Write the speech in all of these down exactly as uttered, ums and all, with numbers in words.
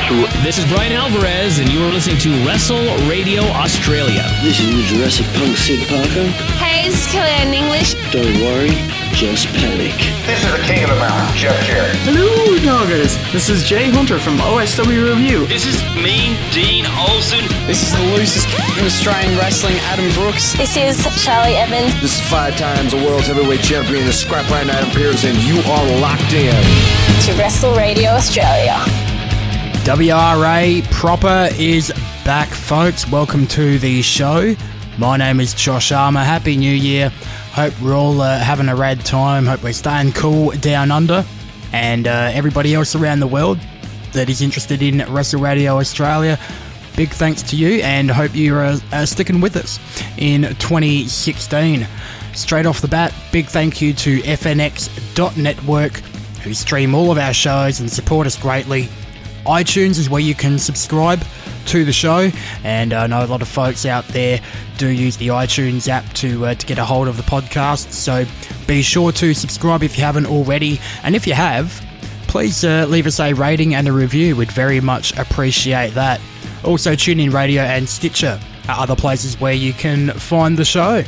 Wrestle. This is Brian Alvarez, and you are listening to Wrestle Radio Australia. This is Jurassic Punk Sid Parker. Hey, this is Kellyanne English. Don't worry, just panic. This is the King of the Mountain, Jeff Jarrett. Hello, doggers. This is Jay Hunter from O S W Review. This is Mean Dean Olsen. This is the loosest in Australian wrestling, Adam Brooks. This is Charlie Evans. This is five times the world's heavyweight champion, the Scrapline Adam Pearce, and you are locked in to Wrestle Radio Australia. W R A Proper is back, folks. Welcome to the show. My name is Josh Armour. Happy New Year. Hope we're all uh, having a rad time. Hope we're staying cool down under. And uh, everybody else around the world that is interested in Wrestle Radio Australia, big thanks to you, and hope you're uh, uh, sticking with us in twenty sixteen. Straight off the bat, big thank you to F N X dot network, who stream all of our shows and support us greatly. iTunes is where you can subscribe to the show, and I know a lot of folks out there do use the iTunes app to uh, to get a hold of the podcast, so be sure to subscribe if you haven't already, and if you have, please uh, leave us a rating and a review. We'd very much appreciate that. Also, TuneIn Radio and Stitcher are other places where you can find the show.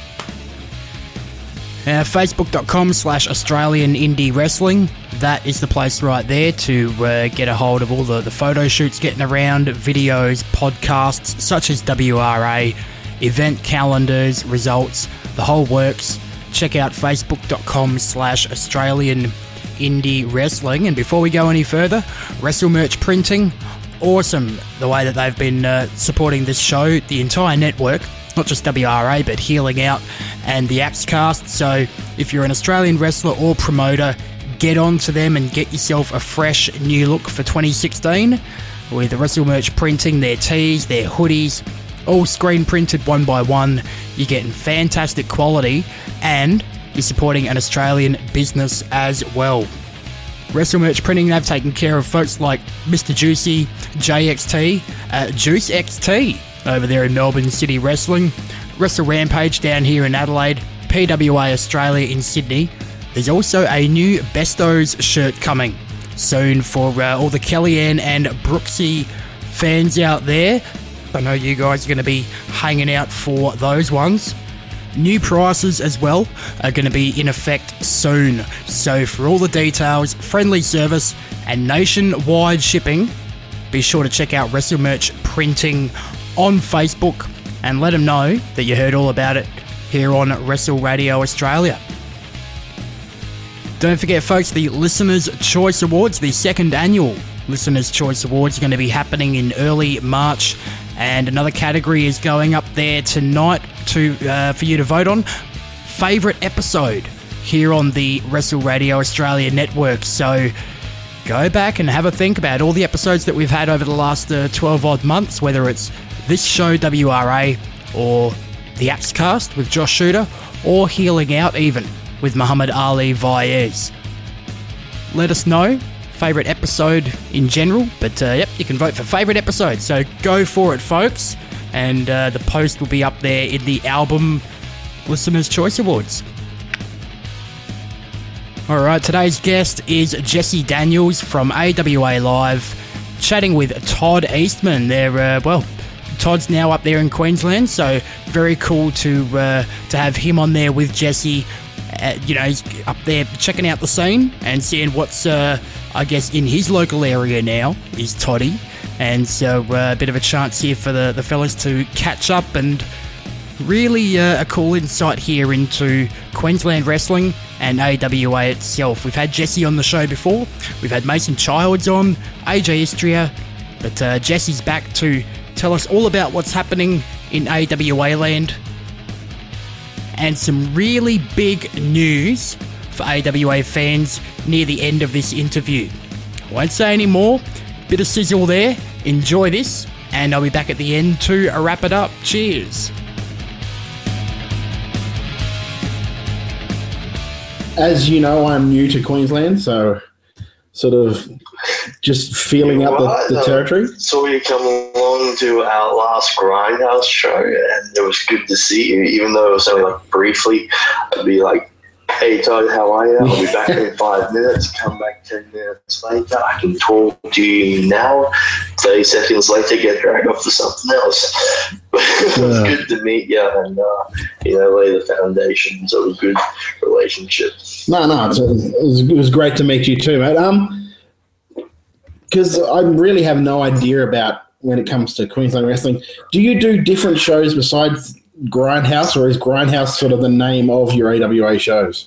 Uh, Facebook.com slash Australian Indie Wrestling. That is the place right there to uh, get a hold of all the, the photo shoots getting around, videos, podcasts such as W R A, event calendars, results, the whole works. Check out Facebook.com slash Australian Indie Wrestling. And before we go any further, Wrestle Merch Printing. Awesome the way that they've been uh, supporting this show, the entire network. Not just W R A, but Healing Out and the Axecast. So if you're an Australian wrestler or promoter, get on to them and get yourself a fresh new look for twenty sixteen with the Wrestle Merch Printing, their tees, their hoodies, all screen printed one by one. You're getting fantastic quality and you're supporting an Australian business as well. Wrestle Merch Printing, they've taken care of folks like Mister Juicy, J X T, uh, Juice X T over there in Melbourne City Wrestling, Wrestle Rampage down here in Adelaide, P W A Australia in Sydney. There's also a new Bestos shirt coming soon for uh, all the Kellyanne and Brooksy fans out there. I know you guys are going to be hanging out for those ones. New prices as well are going to be in effect soon. So for all the details, friendly service and nationwide shipping, be sure to check out Wrestle Merch Printing on Facebook and let them know that you heard all about it here on Wrestle Radio Australia. Don't forget, folks, the Listener's Choice Awards, the second annual Listener's Choice Awards, are going to be happening in early March, and another category is going up there tonight to uh, for you to vote on. Favourite episode here on the Wrestle Radio Australia network. So go back and have a think about all the episodes that we've had over the last uh, twelve odd months, whether it's this show, W R A, or the Axecast with Josh Shooter, or Healing Out even with Muhammad Ali Vaez. Let us know favourite episode in general, but uh, yep, you can vote for favourite episode, so go for it, folks, and uh, the post will be up there in the album Listener's Choice Awards. Alright, today's guest is Jesse Daniels from A W A Live, chatting with Todd Eastman. They're, uh, well, Todd's now up there in Queensland, so very cool to uh, to have him on there with Jesse. Uh, you know, he's up there checking out the scene and seeing what's, uh, I guess, in his local area now is Toddy. And so uh, a bit of a chance here for the, the fellas to catch up, and really uh, a cool insight here into Queensland wrestling and A W A itself. We've had Jesse on the show before. We've had Mason Childs on, A J Istria, but uh, Jesse's back to tell us all about what's happening in A W A land, and some really big news for A W A fans near the end of this interview. Won't say any more, bit of sizzle there, enjoy this, and I'll be back at the end to wrap it up. Cheers. As you know, I'm new to Queensland, so sort of just feeling you out the, the territory. Saw you come along to our last Grindhouse show, and it was good to see you, even though it was only like briefly. I'd be like Hey Todd, how are you? I'll be back in five minutes. Come back ten minutes later. I can talk to you now. thirty seconds later, get dragged off to something else. It was Yeah. good to meet you and, uh, you know, lay the foundations of a good relationship. No, no, it's, it, was, it was great to meet you too, mate. Um, because I really have no idea about when it comes to Queensland wrestling. Do you do different shows besides Grindhouse, or is Grindhouse sort of the name of your A W A shows?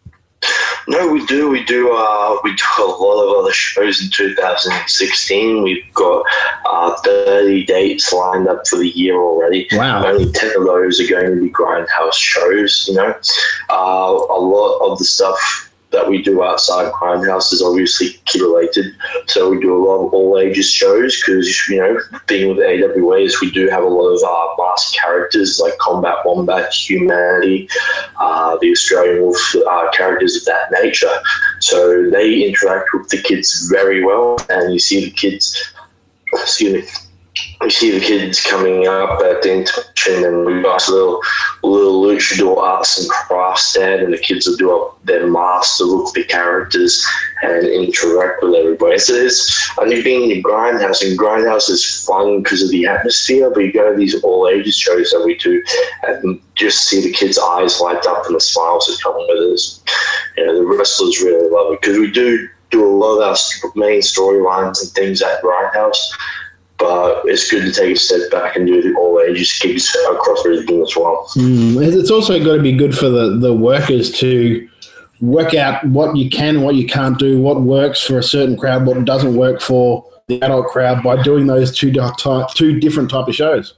No, we do. We do. Uh, we do a lot of other shows in two thousand sixteen. We've got uh, thirty dates lined up for the year already. Wow! Only ten of those are going to be Grindhouse shows. You know, uh, a lot of the stuff that we do outside Grindhouse is obviously kid related. So we do a lot of all ages shows because, you know, being with A W As, we do have a lot of uh, masked characters like Combat Wombat, Humanity, uh, the Australian Wolf, uh, characters of that nature. So they interact with the kids very well, and you see the kids, excuse me, you see the kids coming up at the intermission, and we've got a little, little luchador arts and crafts stand, and the kids will do up their masks to look at the characters and interact with everybody. So it's only being in Grindhouse, and Grindhouse is fun because of the atmosphere, but you go to these all ages shows that we do and just see the kids' eyes light up and the smiles that come with us. You know, the wrestlers really love it because we do do a lot of our main storylines and things at Grindhouse. But it's good to take a step back and do the all ages gigs across everything as well. Mm, it's also got to be good for the, the workers to work out what you can, what you can't do, what works for a certain crowd, what doesn't work for the adult crowd by doing those two type, two different type of shows.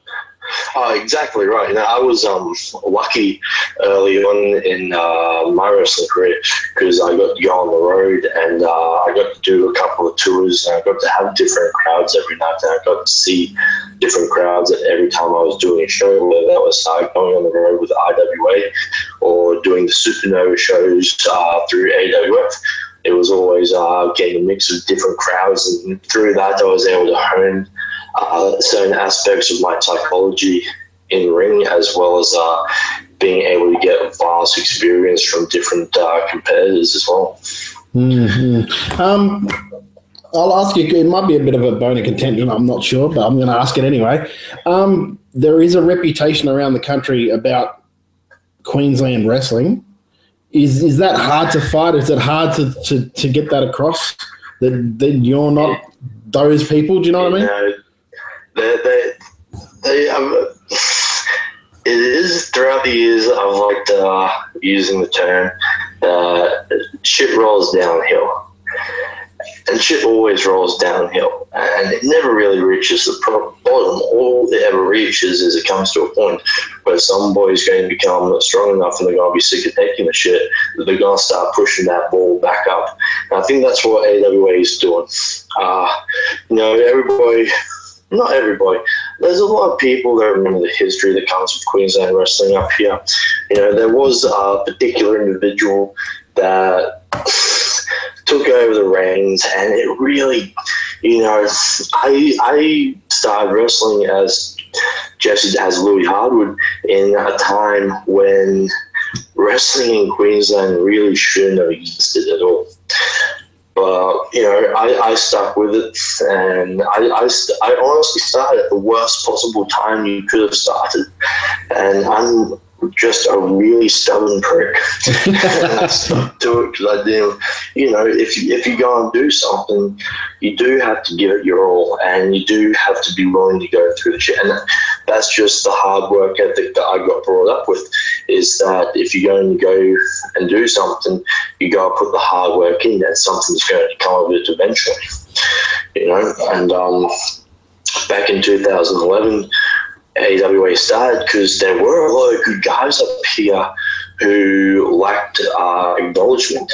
Oh, exactly right. Now, I was um, lucky early on in uh, my wrestling career because I got to go on the road and uh, I got to do a couple of tours and I got to have different crowds every night and I got to see different crowds every time I was doing a show, whether that was uh, going on the road with I W A or doing the Supernova shows uh, through A W F. It was always uh, getting a mix of different crowds, and through that I was able to hone Uh, certain aspects of my psychology in ring, as well as uh, being able to get vast experience from different uh, competitors as well. Mm-hmm. Um, I'll ask you, it might be a bit of a bone of contention, I'm not sure, but I'm going to ask it anyway. Um, there is a reputation around the country about Queensland wrestling. Is is that hard to fight? Is it hard to, to, to get that across, that, that you're not those people? Do you know what I mean? You know, They, they, they have, it is throughout the years I've liked uh, using the term uh, shit rolls downhill, and shit always rolls downhill, and it never really reaches the bottom. All it ever reaches is it comes to a point where some boy's going to become strong enough and they're going to be sick of taking the shit that they're going to start pushing that ball back up. And I think that's what A W A is doing. Uh, you know, everybody. Not everybody. There's a lot of people that remember the history that comes with Queensland wrestling up here. You know, there was a particular individual that took over the reins, and it really, you know, I I started wrestling as just as Louis Hardwood in a time when wrestling in Queensland really shouldn't have existed at all. But, you know, I, I stuck with it, and I, I, I honestly started at the worst possible time you could have started. And I'm just a really stubborn prick. And I stuck to it because I didn't, you know, if you, if you go and do something, you do have to give it your all, and you do have to be willing to go through the shit. And that's just the hard work ethic that I got brought up with, is that if you're going to go and do something, you got to put the hard work in, and something's going to come of it eventually. You know, and um, back in two thousand eleven, A W A started because there were a lot of good guys up here who lacked uh, acknowledgement.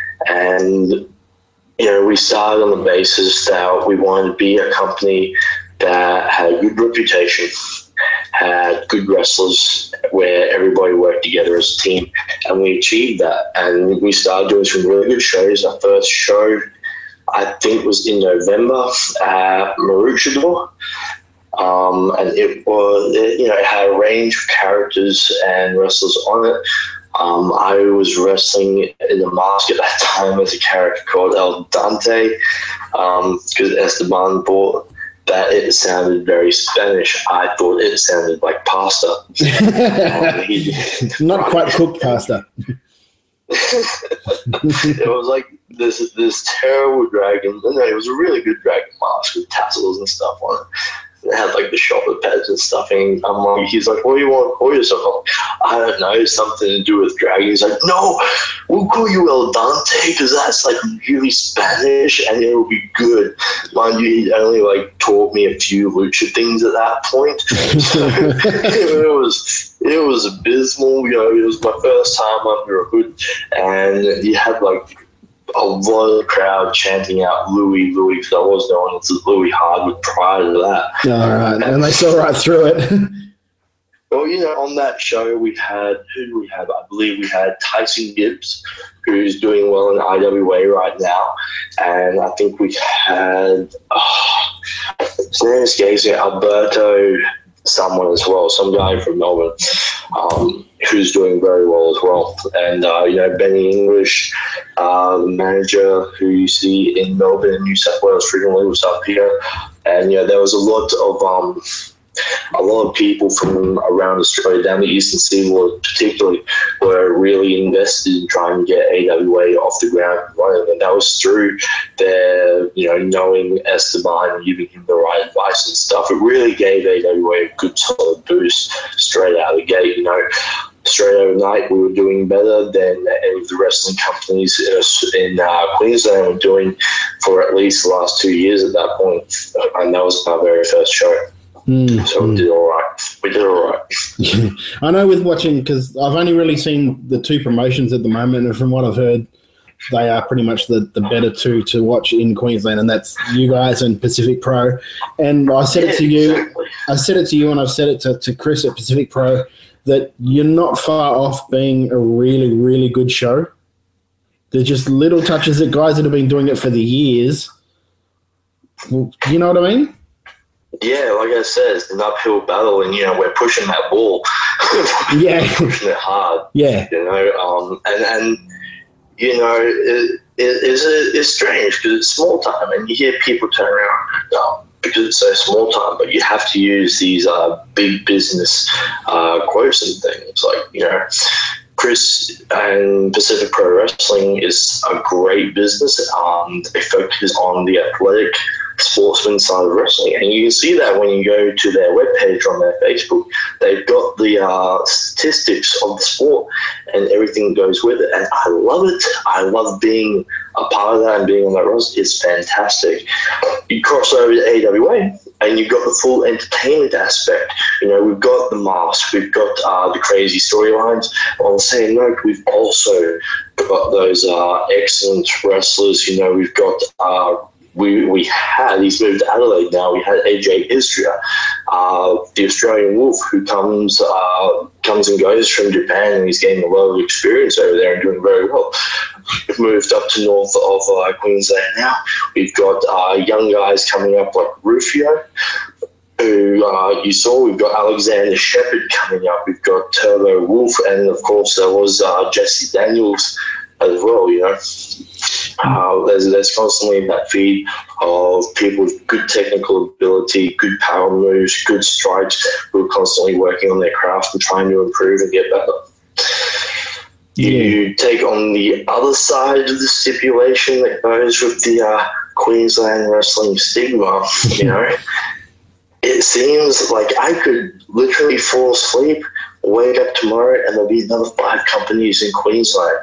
And, you know, we started on the basis that we wanted to be a company that had a good reputation, had good wrestlers where everybody worked together as a team, and we achieved that. And we started doing some really good shows. Our first show, I think, was in November at Maroochydore. Um, and it was, it, you know, it had a range of characters and wrestlers on it. Um, I was wrestling in the mask at that time as a character called El Dante, because um, Esteban bought that it sounded very Spanish. I thought it sounded like pasta. um, he, Not quite cooked pasta. It was like this this terrible dragon. No, it was a really good dragon mask with tassels and stuff on it. It had like the chocolate pads and stuff. And I'm like, he's like, what do you want to call yourself? I'm like, I don't know, something to do with dragon. He's like, no, we'll call you El Dante because that's like really Spanish and it'll be good. Mind you, he only like taught me a few lucha things at that point. So it was it was abysmal. You know, it was my first time under a hood, and you had like a lot of the crowd chanting out Louis, Louis, because I was known as Louis Hardwood prior to that. All right, and, and they saw right through it. Well, you know, on that show we had, who do we have? I believe we had Tyson Gibbs, who's doing well in I W A right now, and I think we had, oh, his name escapes me, Alberto someone as well, some guy from Melbourne, um, who's doing very well as well. And, uh, you know, Benny English, uh, the manager who you see in Melbourne, New South Wales frequently, was up here. And, you know, there was a lot of um, a lot of people from around Australia, down the eastern seaboard particularly, were really invested in trying to get A W A off the ground running. And that was through their, you know, knowing Esteban and giving him the right advice and stuff. It really gave A W A a good solid boost straight out of the gate, you know. Straight overnight, we were doing better than any of the wrestling companies in uh, Queensland were doing for at least the last two years at that point. And that was our very first show. Mm, so we mm. did all right. We did all right. I know with watching, because I've only really seen the two promotions at the moment, and from what I've heard, they are pretty much the, the better two to watch in Queensland, and that's you guys and Pacific Pro. And I said yeah, it to you, exactly. I said it to you, and I've said it to, to Chris at Pacific Pro, that you're not far off being a really, really good show. There's just little touches that guys that have been doing it for the years. Well, you know what I mean? Yeah, like I said, it's an uphill battle, and, you know, we're pushing that ball. Yeah. We're pushing it hard. Yeah. You know, um, and, and, you know, it, it, it's, it's strange because it's small time, and you hear people turn around um, because it's so small time, but you have to use these uh, big business uh, quotes and things. Like, you know, Chris and Pacific Pro Wrestling is a great business. Um, they focus on the athletic sportsman side of wrestling, and you can see that when you go to their webpage on their Facebook. They've got the uh, statistics of the sport and everything that goes with it, and I love it. I love being a part of that and being on that roster. It's fantastic. You cross over to A W A and you've got the full entertainment aspect. You know, we've got the mask, we've got uh, the crazy storylines. On the same note, we've also got those uh, excellent wrestlers. You know, we've got uh, We we had, he's moved to Adelaide now, we had A J Istria, uh, the Australian Wolf, who comes uh, comes and goes from Japan, and he's getting a lot of experience over there and doing very well. We've moved up to north of uh, Queensland now. We've got uh, young guys coming up like Rufio, who uh, you saw. We've got Alexander Shepherd coming up. We've got Turbo Wolf, and of course there was uh, Jesse Daniels as well, you know. Uh, there's, there's constantly that feed of people with good technical ability, good power moves, good strikes, who are constantly working on their craft and trying to improve and get better. Yeah. You take on the other side of the stipulation that goes with the uh, Queensland wrestling stigma, you know. It seems like I could literally fall asleep, wake up tomorrow, and there'll be another five companies in Queensland.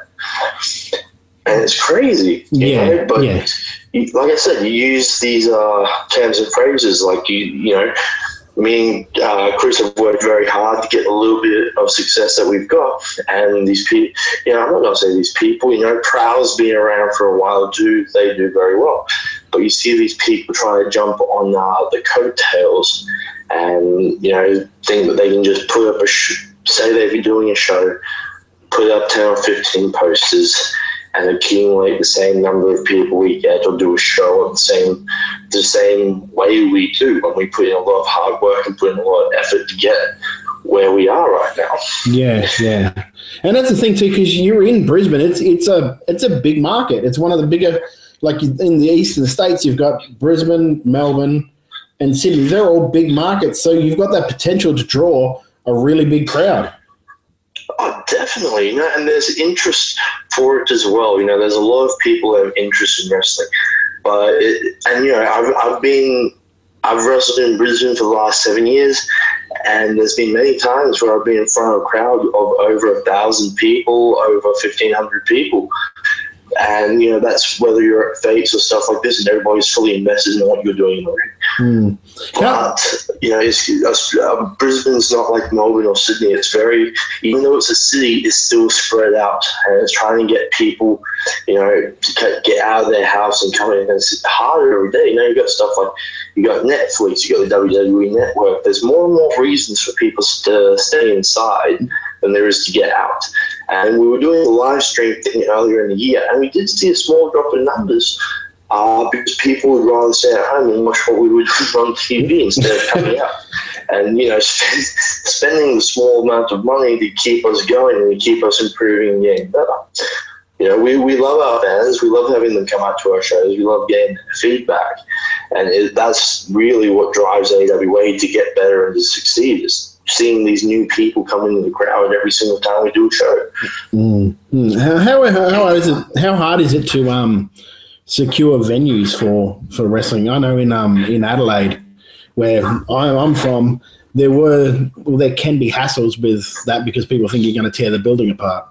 And it's crazy, you yeah, know, but yeah. you, like I said, you use these uh, terms and phrases like, you you know, me and uh, Chris have worked very hard to get a little bit of success that we've got. And these people, you know, I'm not going to say these people, you know, Prowl's been around for a while too. They do very well. But you see these people trying to jump on uh, the coattails and, you know, think that they can just put up a, sh- say they've been doing a show, put up ten or fifteen posters, and accumulate the same number of people we get, or do a show the same the same way we do when we put in a lot of hard work and put in a lot of effort to get it. where we are right now. Yeah, yeah, and that's the thing too, because you're in Brisbane. It's it's a it's a big market. It's one of the bigger, like in the eastern states, you've got Brisbane, Melbourne, and Sydney. They're all big markets, so you've got that potential to draw a really big crowd. Oh, definitely, you know, and there's interest for it as well. You know, there's a lot of people that have interest in wrestling, but it, and you know, I've I've been I've wrestled in Brisbane for the last seven years, and there's been many times where I've been in front of a crowd of over a thousand people, over fifteen hundred people. And, you know, that's whether you're at Fates or stuff like this and everybody's fully invested in what you're doing in the ring. Mm. But, you know, it's, it's, uh, Brisbane's not like Melbourne or Sydney. It's very, even though it's a city, it's still spread out. And it's trying to get people, you know, to get out of their house and come in. And it's harder every day. You know, you've got stuff like, you got Netflix, you got the W W E Network. There's more and more reasons for people to stay inside than there is to get out. And we were doing a live stream thing earlier in the year, and we did see a small drop in numbers uh, because people would rather stay at home and watch what we would do on T V instead of coming out. And, you know, spend, spending the small amount of money to keep us going and to keep us improving and getting better. You know, we, we love our fans. We love having them come out to our shows. We love getting feedback. And it, that's really what drives A W A to get better and to succeed, is seeing these new people come into the crowd every single time we do a show. Mm. Mm. How, how, how, hard is it, how hard is it to um, secure venues for, for wrestling? I know in um, in Adelaide, where I'm from, there were well, there can be hassles with that because people think you're going to tear the building apart.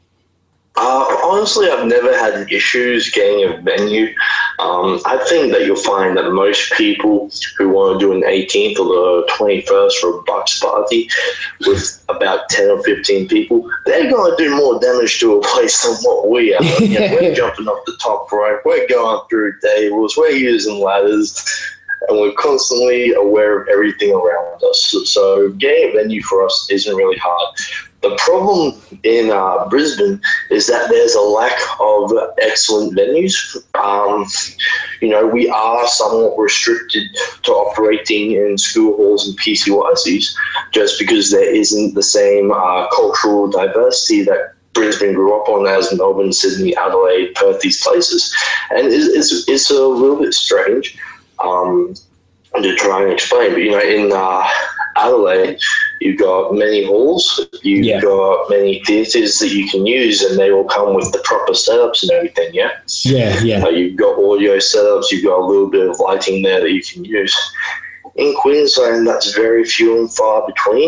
Uh, honestly, I've never had issues getting a venue. Um, I think that you'll find that most people who want to do an eighteenth or the twenty-first for a Bucks party with about ten or fifteen people, they're going to do more damage to a place than what we are. You know, we're jumping off the top rope, we're going through tables, we're using ladders, and we're constantly aware of everything around us. So, so getting a venue for us isn't really hard. The problem in uh, Brisbane is that there's a lack of excellent venues. Um, you know, we are somewhat restricted to operating in school halls and P C Y Cs just because there isn't the same uh, cultural diversity that Brisbane grew up on as Melbourne, Sydney, Adelaide, Perth, these places. And it's, it's, it's a little bit strange um, to try and explain. But, you know, in uh, Adelaide, you've got many halls, you've yeah. got many theatres that you can use, and they all come with the proper setups and everything, yeah? Yeah, yeah. Uh, you've got audio setups, you've got a little bit of lighting there that you can use. In Queensland, that's very few and far between.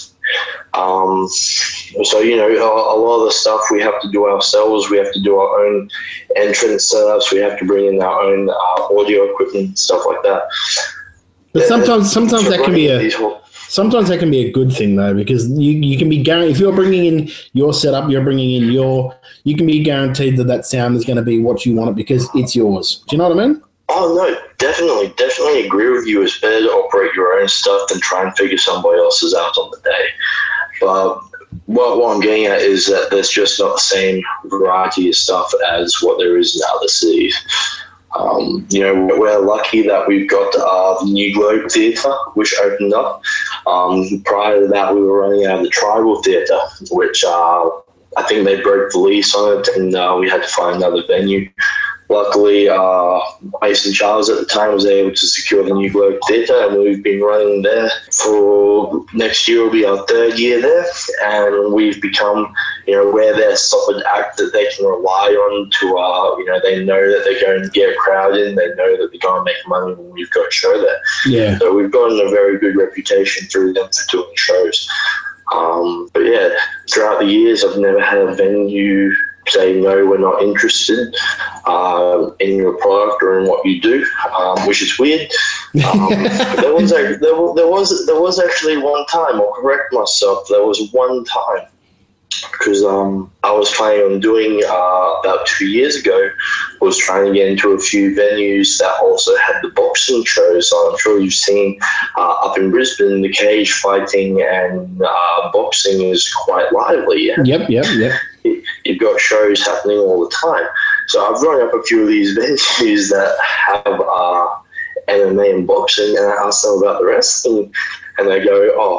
Um, so, you know, a, a lot of the stuff we have to do ourselves. We have to do our own entrance setups. We have to bring in our own uh, audio equipment, stuff like that. But sometimes, sometimes that can be a sometimes that can be a good thing though, because you, you can be guaranteed if you're bringing in your setup, you're bringing in your, you can be guaranteed that that sound is going to be what you want it because it's yours. Do you know what I mean? Oh no, definitely, definitely agree with you. It's better to operate your own stuff than try and figure somebody else's out on the day. But what, what I'm getting at is that there's just not the same variety of stuff as what there is in other cities. Um, you know, we're lucky that we've got uh, the New Globe Theatre, which opened up. Um, prior to that, we were running out of the Tribal Theatre, which uh, I think they broke the lease on it, and uh, we had to find another venue. Luckily, uh, Mason Charles at the time was able to secure the New Globe Theatre, and we've been running there for next year will be our third year there, and we've become, you know, we're their solid act that they can rely on to, uh, you know, they know that they're going to get a crowd in, they know that they're going to make money when we've got a show there. Yeah. So we've gotten a very good reputation through them for doing shows. Um, but yeah, throughout the years, I've never had a venue say, no, we're not interested uh, in your product or in what you do, um, which is weird. Um, there, was a, there, there, was, there was actually one time, I'll correct myself, there was one time, because um, I was planning on doing, uh, about two years ago, was trying to get into a few venues that also had the boxing shows. So I'm sure you've seen uh, up in Brisbane, the cage fighting and uh, boxing is quite lively. Yeah? Yep, yep, yep. You've got shows happening all the time. So I've run up a few of these venues that have uh, M M A and boxing, and I ask them about the wrestling, and they go, oh,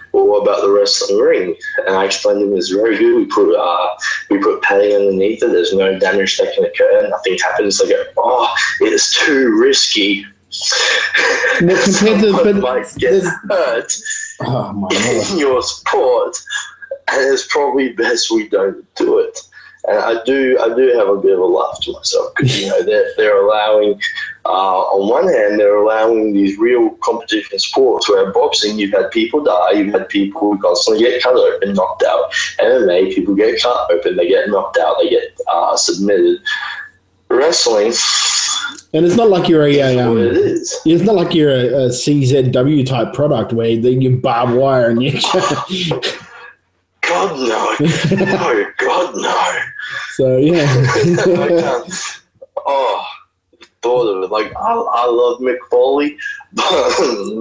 well, what about the wrestling ring? And I explained to him it's very good. We put uh, we put padding underneath it. There's no damage that can occur. Nothing happens. They go, oh, it's too risky. Well, compared to, Someone but might get hurt oh my in your sport, and it's probably best we don't do it. And I do, I do have a bit of a laugh to myself because you know they're they're allowing, uh, on one hand, they're allowing these real competition sports where boxing, you've had people die, you've had people who constantly get cut open, knocked out. M M A, people get cut open, they get knocked out, they get uh, submitted. Wrestling. And it's not like you're a, a um, it is. It's not like you're a, a C Z W type product where they give barbed wire and you. God no, no, God no. So yeah. I can't. Oh, thought of it. Like I, I love Mick Foley, but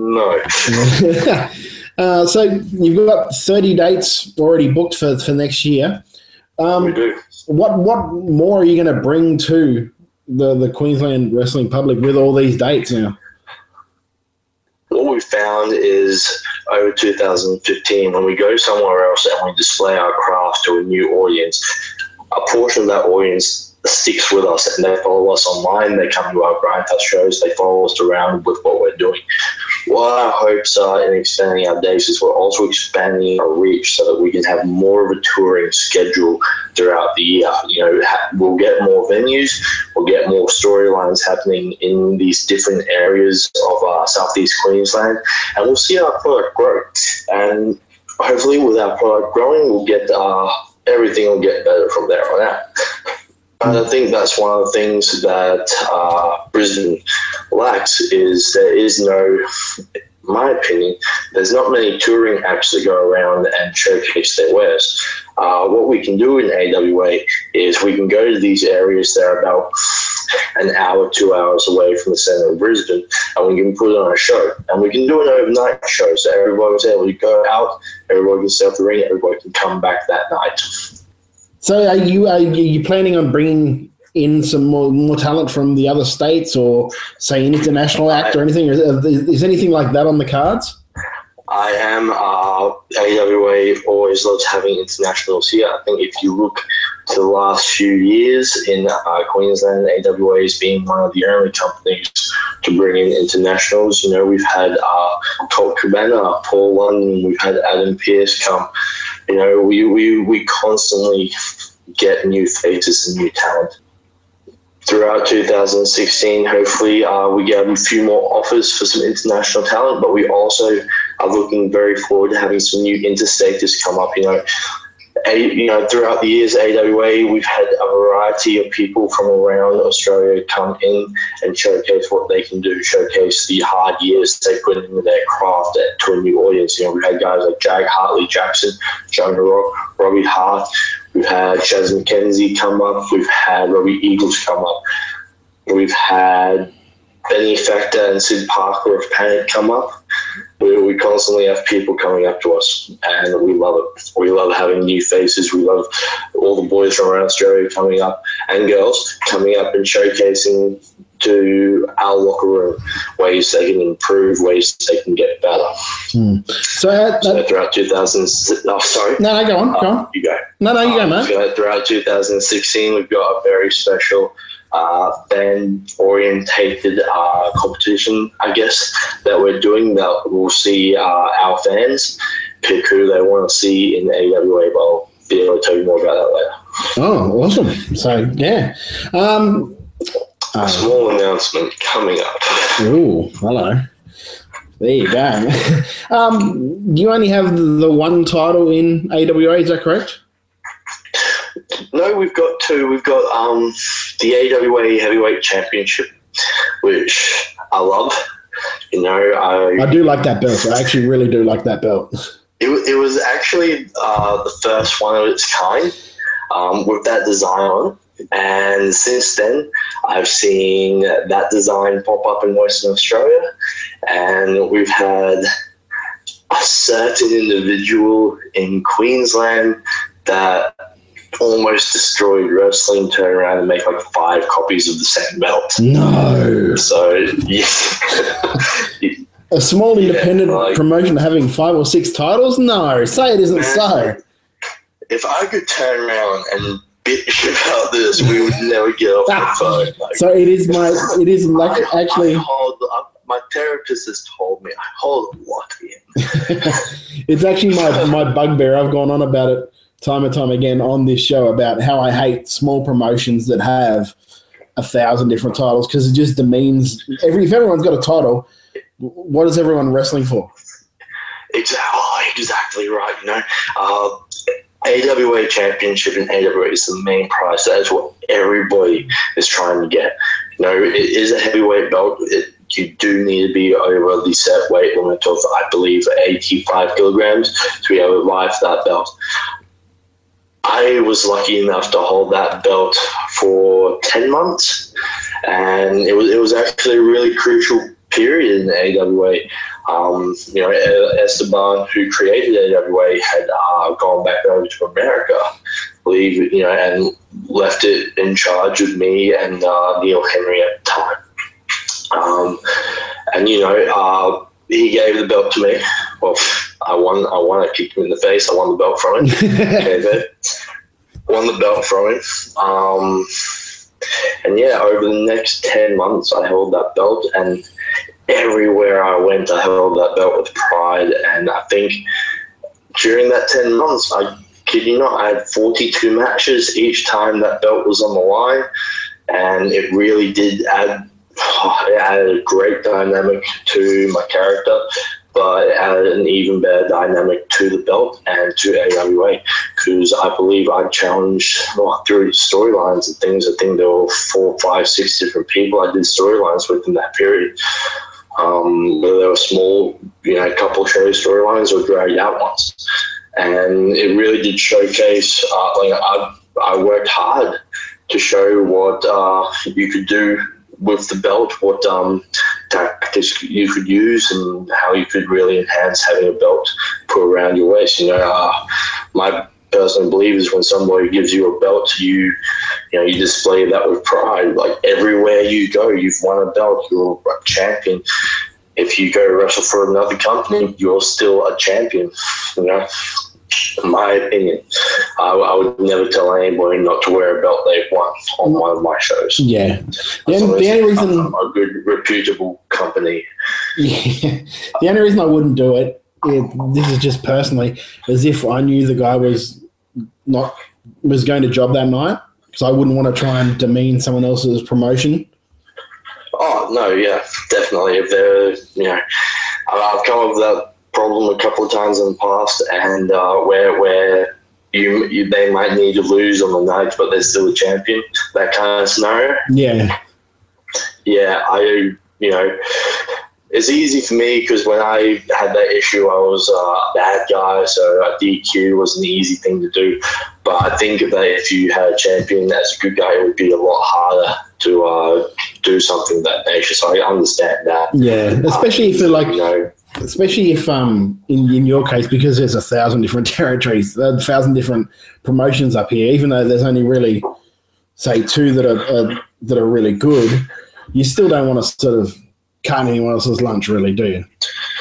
no. uh, so you've got thirty dates already booked for, for next year. Um, we do. What what more are you going to bring to the, the Queensland wrestling public with all these dates now? What we found is over two thousand fifteen, when we go somewhere else and we display our craft to a new audience, a portion of that audience sticks with us and they follow us online. They come to our Grind Touch shows. They follow us around with what we're doing. What our hopes are in expanding our days is we're also expanding our reach so that we can have more of a touring schedule throughout the year. You know, we'll get more venues, we'll get more storylines happening in these different areas of uh, Southeast Queensland, and we'll see our product grow. And hopefully, with our product growing, we'll get uh, everything will get better from there on out. And I think that's one of the things that uh, Brisbane lacks is there is no, in my opinion, there's not many touring acts that go around and showcase their wares. Uh, what we can do in A W A is we can go to these areas that are about an hour, two hours away from the centre of Brisbane, and we can put on a show. And we can do an overnight show, so everybody's able to go out, everybody can set up the ring, everybody can come back that night. So are you are you planning on bringing in some more, more talent from the other states or, say, an international act or anything? Is, is anything like that on the cards? I am. Uh, A W A always loves having internationals here. I think if you look to the last few years in uh, Queensland, A W A has been one of the only companies to bring in internationals. You know, we've had uh, Colt Cabana, Paul London, we've had Adam Pearce come. You know, we, we, we constantly get new faces and new talent. Throughout two thousand sixteen, hopefully uh, we get a few more offers for some international talent, but we also are looking very forward to having some new interstaters come up. You know, a, you know, throughout the years, A W A, we've had a variety of people from around Australia come in and showcase what they can do, showcase the hard years they put into their craft to a new audience. You know, we've had guys like Jag Hartley Jackson, Jonah Rock, Robbie Hart. We've had Chaz McKenzie come up. We've had Robbie Eagles come up. We've had Benny Factor and Sid Parker of Panic come up. We, we constantly have people coming up to us, and we love it. We love having new faces. We love all the boys from around Australia coming up, and girls coming up and showcasing to our locker room ways they can improve, ways they can get better. Hmm. So, uh, so throughout two thousand, oh, sorry. No, no, go on, go on. Uh, you go. No, no, you go, um, mate. So throughout two thousand sixteen, we've got a very special uh, fan-orientated uh, competition, I guess, that we're doing that will see uh, our fans pick who they want to see in the A W A, but I'll be able to tell you more about that later. Oh, awesome. So, yeah. Um, a uh, small announcement coming up. Ooh, hello. There you go. um, you only have the one title in A W A, is that correct? No, we've got two. We've got um, the A W A Heavyweight Championship, which I love. You know, I, I do like that belt. I actually really do like that belt. It, it was actually uh, the first one of its kind um, with that design on. And since then, I've seen that design pop up in Western Australia, and we've had a certain individual in Queensland that almost destroyed wrestling, turn around and make like five copies of the same belt. No. So, yeah. A small independent yeah, like, promotion having five or six titles? No, say it isn't man, so. If I could turn around and bitch about this, we would never get off the phone. Like, so it is my, it is like I, actually. I hold, I, my therapist has told me I hold a lot in. It's actually my, my bugbear. I've gone on about it time and time again on this show about how I hate small promotions that have a thousand different titles because it just demeans every. If everyone's got a title, what is everyone wrestling for? Exactly, oh, exactly right. You know, uh, A W A Championship and A W A is the main prize. That is what everybody is trying to get. You know, it is a heavyweight belt. It, you do need to be over the set weight limit of, I believe, eighty-five kilograms to be able to vie for that belt. I was lucky enough to hold that belt for ten months, and it was it was actually a really crucial period in A W A. Um, you know, Esteban, who created A W A, had uh, gone back over to America, I believe, you know, and left it in charge of me and uh, Neil Henry at the time. Um, and you know, uh, he gave the belt to me. Well, I won. I won. I kicked him in the face. I won the belt from him. Gave it. Won the belt from him. Um, and yeah, over the next ten months, I held that belt, and everywhere I went, I held that belt with pride. And I think during that ten months, I kid you not, I had forty-two matches each time that belt was on the line, and it really did add. It added a great dynamic to my character, but it added an even better dynamic to the belt and to A W A, because I believe I challenged well, through storylines and things. I think there were four, five, six different people I did storylines with in that period. Um, whether they were small, you know, couple show storylines or dragged out ones. And it really did showcase, uh, like I, I worked hard to show what uh, you could do with the belt, what um, tactics you could use and how you could really enhance having a belt put around your waist. You know, uh, my personal belief is when somebody gives you a belt, you you know, you display that with pride. Like everywhere you go, you've won a belt, you're a champion. If you go wrestle for another company, you're still a champion, you know. In my opinion, I, I would never tell anybody not to wear a belt they've won on one of my shows. Yeah. The only, the only reason... I'm a good, reputable company. Yeah. The only reason I wouldn't do it, it, this is just personally, as if I knew the guy was not was going to job that night, because I wouldn't want to try and demean someone else's promotion. Oh, no, yeah, definitely. If they're, you know, I've come up with that problem a couple of times in the past, and uh, where where you, you they might need to lose on the night, but they're still a champion. That kind of scenario. Yeah, yeah. I you know, it's easy for me because when I had that issue, I was a bad guy, so a D Q was an easy thing to do. But I think that if you had a champion as a good guy, it would be a lot harder to uh, do something of that nature. So I understand that. Yeah, especially um, if they're like. You know, Especially if, um, in, in your case, because there's a thousand different territories, a thousand different promotions up here, even though there's only really, say, two that are uh, that are really good, you still don't want to sort of cut anyone else's lunch, really, do you?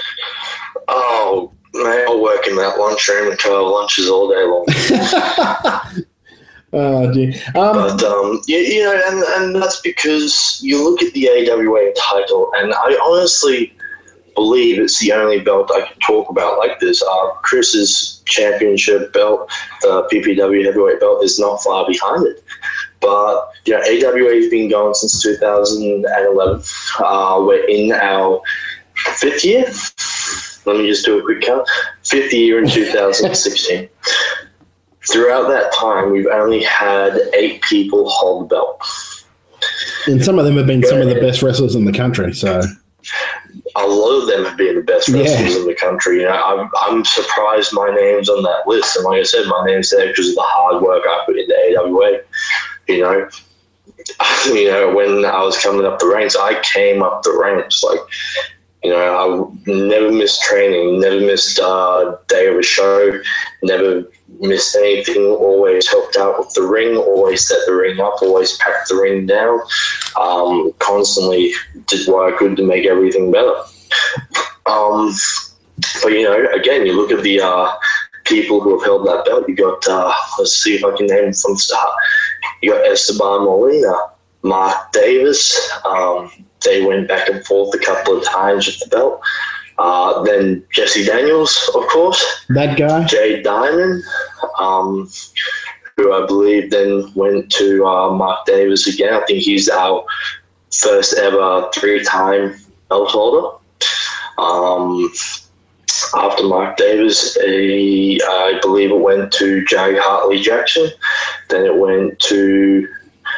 Oh, man, I'll work in that lunchroom and try lunches all day long. Oh, dear. Um, but, um, you, you know, and, and that's because you look at the A W A title, and I honestly believe it's the only belt I can talk about like this. Uh, Chris's championship belt, the P P W heavyweight belt, is not far behind it. But you know, A W A has been going since two thousand eleven. Uh, we're in our fifth year. Let me just do a quick count. Fifth year in two thousand sixteen. Throughout that time, we've only had eight people hold the belt. And some of them have been some of the best wrestlers in the country, so... A lot of them have been the best wrestlers yeah. in the country. You know, I'm, I'm surprised my name's on that list. And like I said, my name's there because of the hard work I put into A W A. You know, you know, when I was coming up the ranks, I came up the ranks. Like, you know, I never missed training, never missed a day of a show, never missed anything, always helped out with the ring, always set the ring up, always packed the ring down, um, constantly did what I could to make everything better. Um, but, you know, again, you look at the uh, people who have held that belt. You got, uh, let's see if I can name them from the start. You got Esteban Molina, Mark Davis. Um, they went back and forth a couple of times with the belt. Uh, then Jesse Daniels, of course. That guy. Jay Diamond, um, who I believe then went to uh, Mark Davis again. I think he's our first ever three-time belt holder. Um, after Mark Davis, a, I believe it went to Jag Hartley Jackson. Then it went to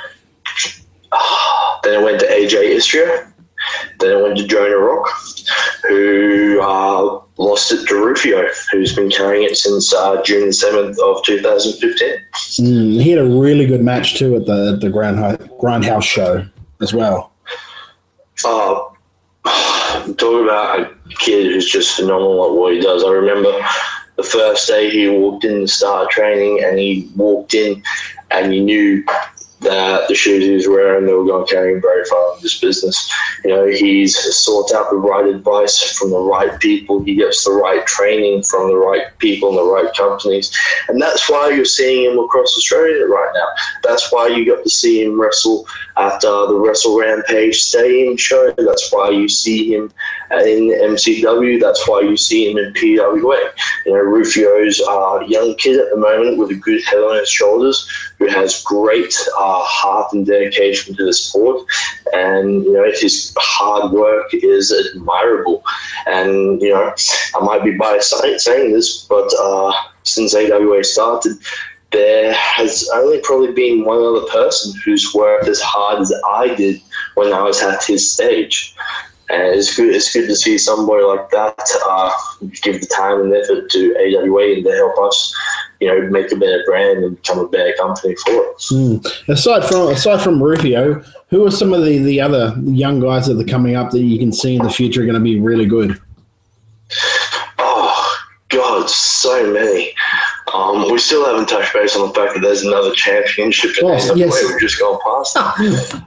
uh, then it went to A J Istria. Then it went to Jonah Rock, who uh, lost it to Rufio, who's been carrying it since uh, June the seventh of two thousand fifteen. Mm, he had a really good match too at the at the Grindhouse show as well. Uh, talk about a kid who's just phenomenal at what he does. I remember the first day he walked in to start training, and he walked in and you knew that the shoes he was wearing, they were going to carry him very far in this business. You know, he's sought out the right advice from the right people. He gets the right training from the right people and the right companies. And that's why you're seeing him across Australia right now. That's why you got to see him wrestle at uh, the Wrestle Rampage Stadium show. That's why you see him in M C W. That's why you see him in P W A. You know, Rufio's a young kid at the moment with a good head on his shoulders, who has great uh, heart and dedication to the sport. And, you know, his hard work is admirable. And, you know, I might be biased saying this, but uh, since A W A started, there has only probably been one other person who's worked as hard as I did when I was at his stage. And it's good, it's good to see somebody like that uh, give the time and effort to A W A and to help us, you know, make a better brand and become a better company for it. Mm. Aside from aside from Rufio, who are some of the, the other young guys that are coming up that you can see in the future are going to be really good? Oh, God, so many. Um, we still haven't touched base on the fact that there's another championship in oh, A W A. yes. We've just gone past it.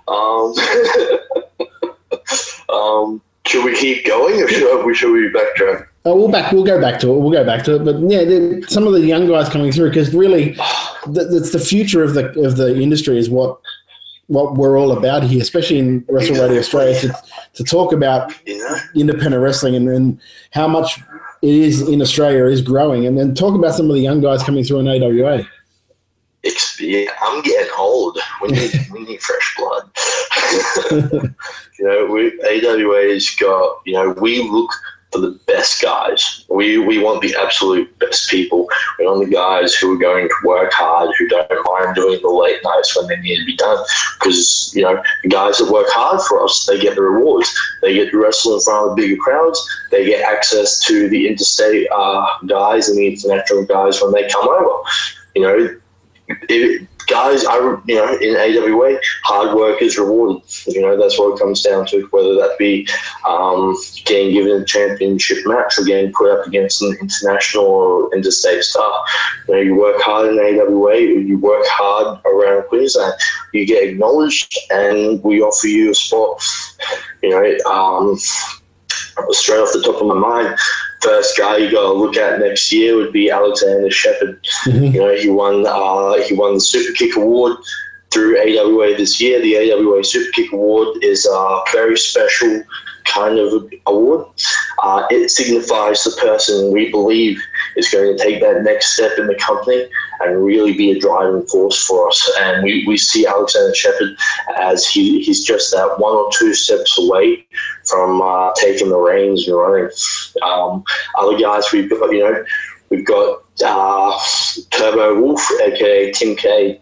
um, um, should we keep going, or should we, should we backtrack? Oh, we'll back. We'll go back to it. We'll go back to it. But yeah, some of the young guys coming through, because really, that's the future of the of the industry is what what we're all about here, especially in Wrestle Radio Australia, to, to talk about yeah. independent wrestling and, and how much it is in Australia is growing, and then talk about some of the young guys coming through in A W A. It's, yeah, I'm getting old. We need we need fresh blood. You know, we A W A's got, you know, we look for the best guys. We we want the absolute best people. We want the guys who are going to work hard, who don't mind doing the late nights when they need to be done. Because, you know, the guys that work hard for us, they get the rewards. They get to wrestle in front of bigger crowds. They get access to the interstate uh, guys and the international guys when they come over. You know, It, guys, I, you know, in A W A, hard work is rewarded. You know, that's what it comes down to, whether that be um, getting given a championship match or getting put up against an international or interstate star. You know, you work hard in A W A, you work hard around Queensland, you get acknowledged, and we offer you a spot. You know, um, straight off the top of my mind, first guy you got to look at next year would be Alexander Shepard. Mm-hmm. You know, he won uh, he won the Super Kick Award through A W A this year. The A W A Super Kick Award is a very special kind of award. Uh, it signifies the person we believe is going to take that next step in the company and really be a driving force for us. And we, we see Alexander Shepard as he, he's just that one or two steps away from uh, taking the reins and running. Um, other guys we've got, you know, we've got uh, Turbo Wolf, aka Tim K,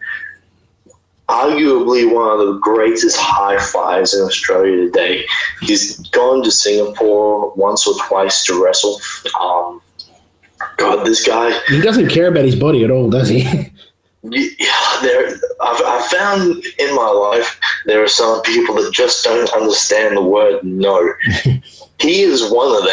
arguably one of the greatest high flyers in Australia today. He's gone to Singapore once or twice to wrestle. Um, God, this guy... He doesn't care about his body at all, does he? Yeah, there. I've, I've found in my life there are some people that just don't understand the word no. He is one of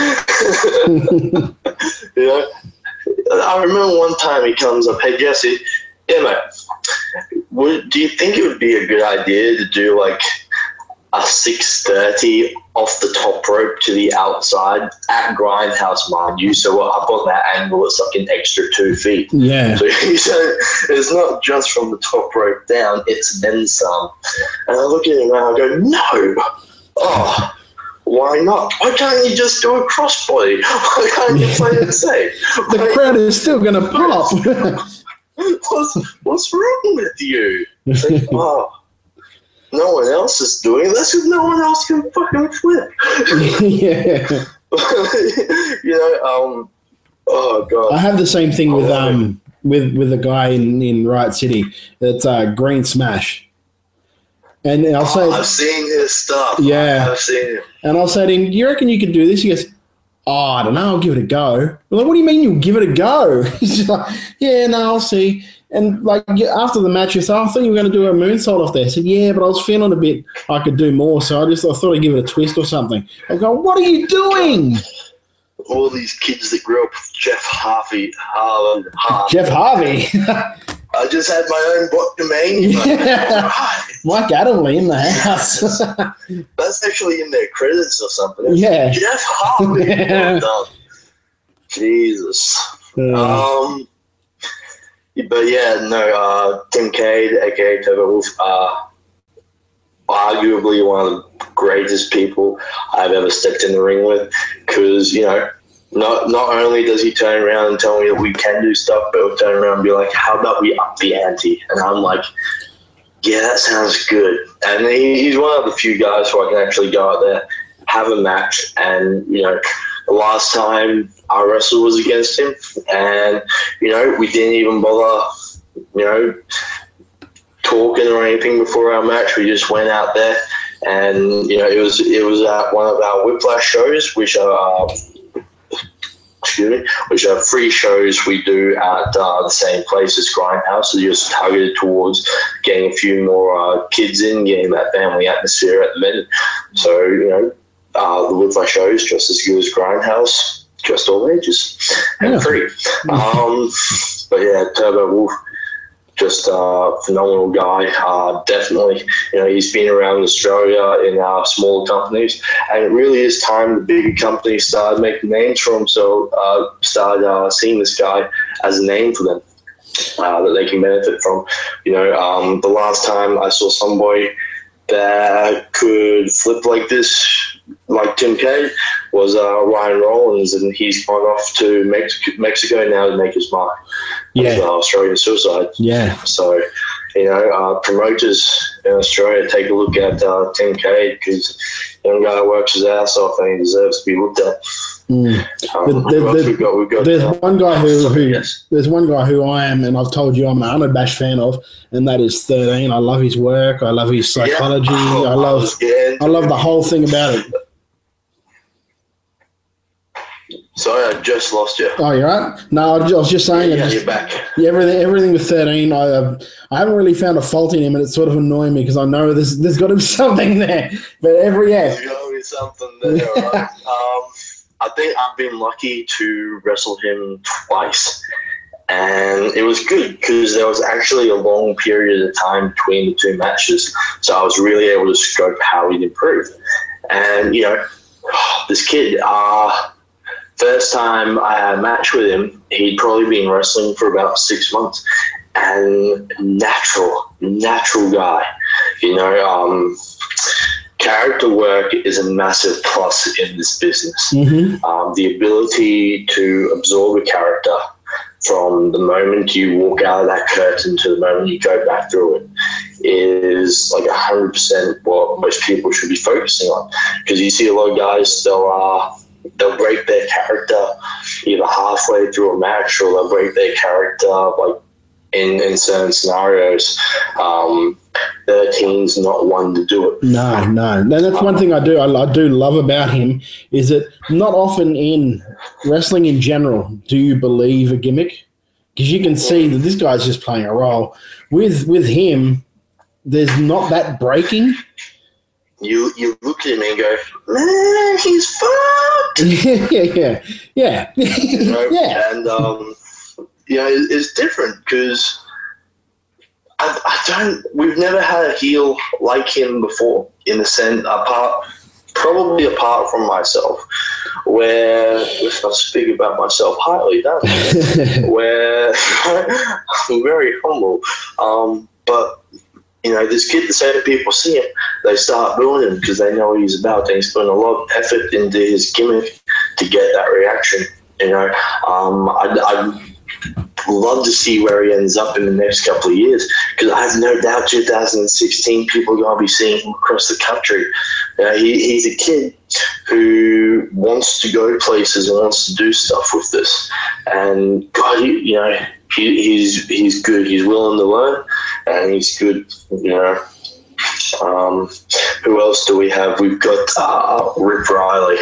them. You know, I remember one time he comes up, "Hey Jesse, yeah mate, would, do you think it would be a good idea to do like a six thirty off the top rope to the outside at Grindhouse, mind you. So we're up on that angle. It's like an extra two feet. Yeah. So, so it's not just from the top rope down. It's then some. And I look at him and I go, no. Oh, why not? Why can't you just do a crossbody? Why can't you play it safe? The Why- crowd is still going to pop. what's, what's wrong with you? Like, oh. No one else is doing it. That's because no one else can fucking flip. Yeah. You know, um, oh god. I have the same thing with um with with a guy in, in Riot City. That's uh, Green Smash. And I'll say, oh, I've seen his stuff. Yeah. I've seen him. And I'll say to him, "Do you reckon you could do this?" He goes, "Oh, I don't know. I'll give it a go." I'm like, "What do you mean you'll give it a go?" He's just like, "Yeah, no, I'll see." And like after the match, he said, oh, "I thought you were going to do a moonsault off there." I said, "Yeah, but I was feeling a bit I could do more, so I just I thought I'd give it a twist or something." I go, "What are you doing?" All these kids that grew up with Jeff Harvey, Harvey, Harvey. Jeff Harvey. I just had my own bot domain. Yeah. Mike Adamley in the house. That's actually in their credits or something. Yeah. Jeff Harvey. Well done. Jesus. Uh, Um. But yeah, no. Uh, Tim Cade, aka Turbo Wolf, uh, arguably one of the greatest people I've ever stepped in the ring with. Because you know, not not only does he turn around and tell me that we can do stuff, but he'll turn around and be like, "How about we up the ante?" And I'm like, "Yeah, that sounds good." And he, he's one of the few guys who I can actually go out there, have a match, and you know, the last time I wrestled was against him, and you know, we didn't even bother, you know, talking or anything before our match. We just went out there, and you know, it was it was at one of our Whiplash shows, which are uh, excuse me, which are free shows we do at uh, the same place as Grindhouse. So just targeted towards getting a few more uh, kids in, getting that family atmosphere at the venue. So you know, uh, the Whiplash shows just as good as Grindhouse, just all ages and Yeah. free. Um, but yeah, Turbo Wolf, just a phenomenal guy. Uh, definitely, you know, he's been around Australia in our smaller companies, and it really is time the bigger companies started making names for themselves, uh, started uh, seeing this guy as a name for them uh, that they can benefit from. You know, um, the last time I saw somebody that could flip like this, like Tim Cade, was uh, Ryan Rollins, and he's gone off to Mex- Mexico now to make his mark. Yeah. With, uh, Australian Suicide. Yeah. So, you know, uh, promoters in Australia, take a look at uh, Tim Cade, because young guy works his ass off and he deserves to be looked at. Mm. Um, The- the- who else the- we've got? We've got, There's uh, one guy who, who yes. there's one guy who I am, and I've told you I'm an unabashed fan of, and that is thirteen. I love his work. I love his psychology. Yeah. Oh, I love yeah. I love the whole thing about it. Sorry, I just lost you. Oh, you're right. No, I was just saying. I Yeah, just, you're back. Yeah, everything, everything with thirteen, I, uh, I haven't really found a fault in him, and it's sort of annoying me because I know there's, there's got to be something there. But every yeah, There's got to be something there, right? um, I think I've been lucky to wrestle him twice, and it was good because there was actually a long period of time between the two matches, so I was really able to scope how he'd improved. And you know, this kid, uh, first time I had a match with him, he'd probably been wrestling for about six months, and natural, natural guy, you know. Um, Character work is a massive plus in this business. Mm-hmm. Um, the ability to absorb a character from the moment you walk out of that curtain to the moment you go back through it is like one hundred percent what most people should be focusing on. Because you see a lot of guys, they'll, uh, they'll break their character either halfway through a match, or they'll break their character like in, in certain scenarios. Um, thirteen's not one to do it. no, no. And that's one thing I do. I, I do love about him is that not often in wrestling in general do you believe a gimmick, because you can see that this guy's just playing a role. With with him, there's not that breaking. You you look at him and go, man, he's fucked. yeah, yeah, yeah, You know? yeah. And um, you know, it, it's different because I, I don't. We've never had a heel like him before in the sense, apart, probably apart from myself, where, if I speak about myself highly, don't I? Where I'm very humble. Um, but, you know, this kid, the same people see him, they start booing him because they know what he's about, and he's putting a lot of effort into his gimmick to get that reaction. You know, um, I, I love to see where he ends up in the next couple of years, because I have no doubt two thousand sixteen people are going to be seeing him across the country. You know, he, he's a kid who wants to go places and wants to do stuff with this. And God, he, you know, he, he's he's good. He's willing to learn, and he's good. You know, um, who else do we have? We've got uh, Rip Riley.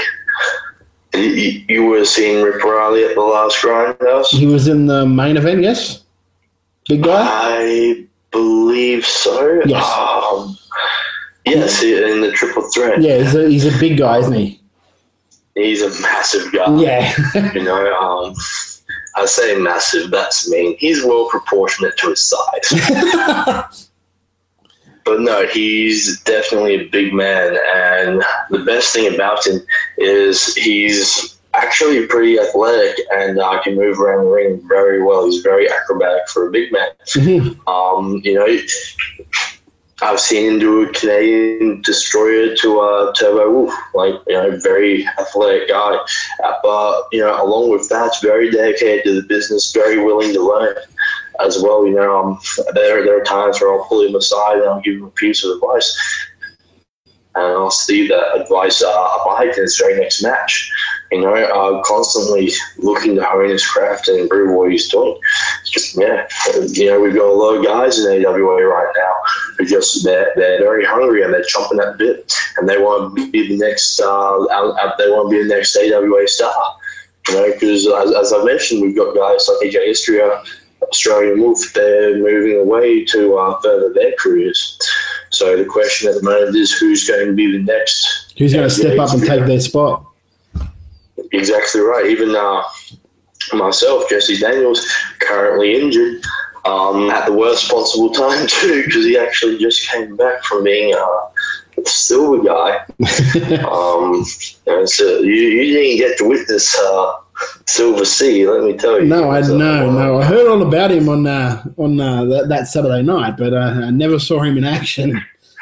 You, you were seeing Rip Riley at the last Grindhouse? He was in the main event, yes? Big guy? I believe so. Yes. Um, yes, in the triple threat. Yeah, he's a, he's a big guy, isn't he? He's a massive guy. Yeah. You know, um, I say massive, that's mean. He's well proportionate to his size. But no, he's definitely a big man, and the best thing about him is he's actually pretty athletic and uh, can move around the ring very well. He's very acrobatic for a big man. Mm-hmm. Um, you know, I've seen him do a Canadian Destroyer to uh, Turbo Wolf, like, you know, very athletic guy. Uh, but, you know, along with that, very dedicated to the business, very willing to learn as well. You know, um, there, there are times where I'll pull him aside and I'll give him a piece of advice. And I'll see that advice uh, abide in his very next match. You know, uh, constantly looking to hone his craft and improve what he's doing. It's just, yeah, you know, we've got a lot of guys in A W A right now who just, they're, they're very hungry and they're chomping at the bit, and they want to be the next, uh, they want to be the next A W A star. You know, because as, as I mentioned, we've got guys like A J Istria, Australian Wolf, they're moving away to uh, further their careers. So the question at the moment is, who's going to be the next? Who's going to step up and take their spot? Exactly right. Even uh, myself, Jesse Daniels, currently injured um, at the worst possible time too, because he actually just came back from being uh, a silver guy. um, and so you, you didn't get to witness uh, Silver Sea, let me tell you. No, I so, no, uh, no. I heard all about him on uh, on uh, that, that Saturday night, but uh, I never saw him in action.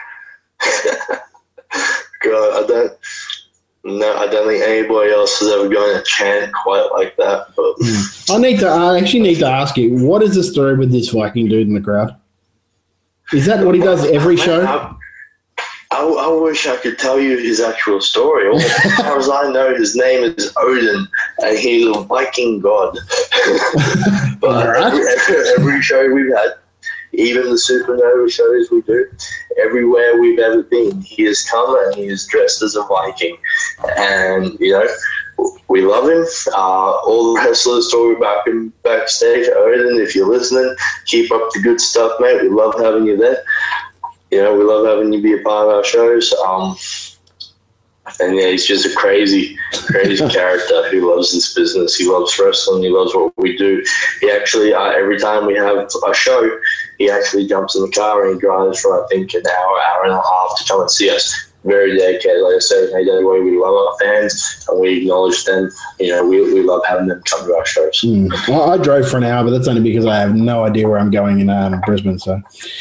God, I don't. No, I don't think anybody else has ever gone a chant quite like that. But mm. I need to. I actually need to ask you, what is the story with this Viking dude in the crowd? Is that what he does every show? I, I, I wish I could tell you his actual story. As far as I know, his name is Odin, and he's a Viking god. But right. every, every, every show we've had, even the Supernova shows we do, everywhere we've ever been, he has come and he is dressed as a Viking. And, you know, we love him. Uh, all the wrestlers talk about him backstage. Odin, if you're listening, keep up the good stuff, mate. We love having you there. You know, we love having you be a part of our shows. Um, and, yeah, he's just a crazy, crazy character who loves this business. He loves wrestling. He loves what we do. He actually, uh, every time we have a show, he actually jumps in the car and he drives for, I think, an hour, hour and a half to come and see us. Very dedicated. Like I said, in A W A, we love our fans and we acknowledge them. You know, we we love having them come to our shows. Mm. Well, I drove for an hour, but that's only because I have no idea where I'm going in um, Brisbane. So,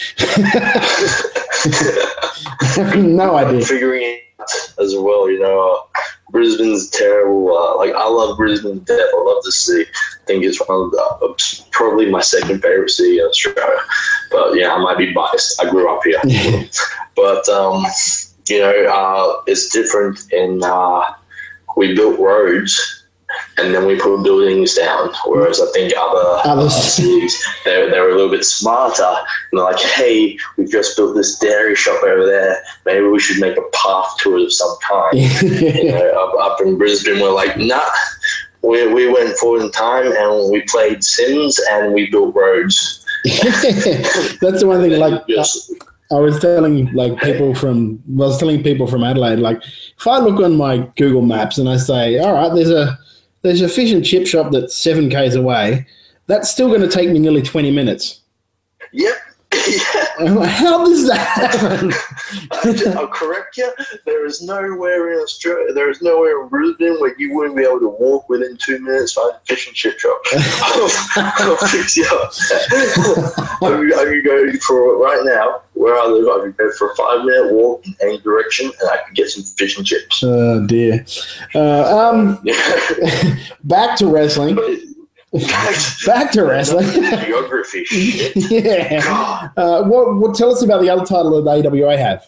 no idea. I'm figuring it out as well. You know, uh, Brisbane's terrible. Uh, like, I love Brisbane to death. I love the city. I think it's one of the, uh, probably my second favorite city in Australia. But yeah, I might be biased. I grew up here. But um, you know, uh, it's different in uh, we built roads and then we put buildings down, whereas I think other, other cities, they're, they're a little bit smarter. And they're like, hey, we've just built this dairy shop over there. Maybe we should make a path to it of some kind. You know, up, up in Brisbane, we're like, nah. We, we went forward in time and we played Sims and we built roads. That's the one thing, like, yes. I was telling like people from, I was telling people from Adelaide, like, if I look on my Google Maps and I say, all right, there's a there's a fish and chip shop that's seven k's away, that's still going to take me nearly twenty minutes. Yep. I'm like, how does that happen? I'll correct you. There is nowhere in Australia, there is nowhere in Brisbane where you wouldn't be able to walk within two minutes by a fish and chip shop. I'll, I'll fix you up. I can go for right now, where I live, I can go for a five minute walk in any direction and I can get some fish and chips. Oh, dear. Uh, um, back to wrestling. Back to wrestling. Geography shit. Yeah. Uh, what, what? Tell us about the other title that the A W A have.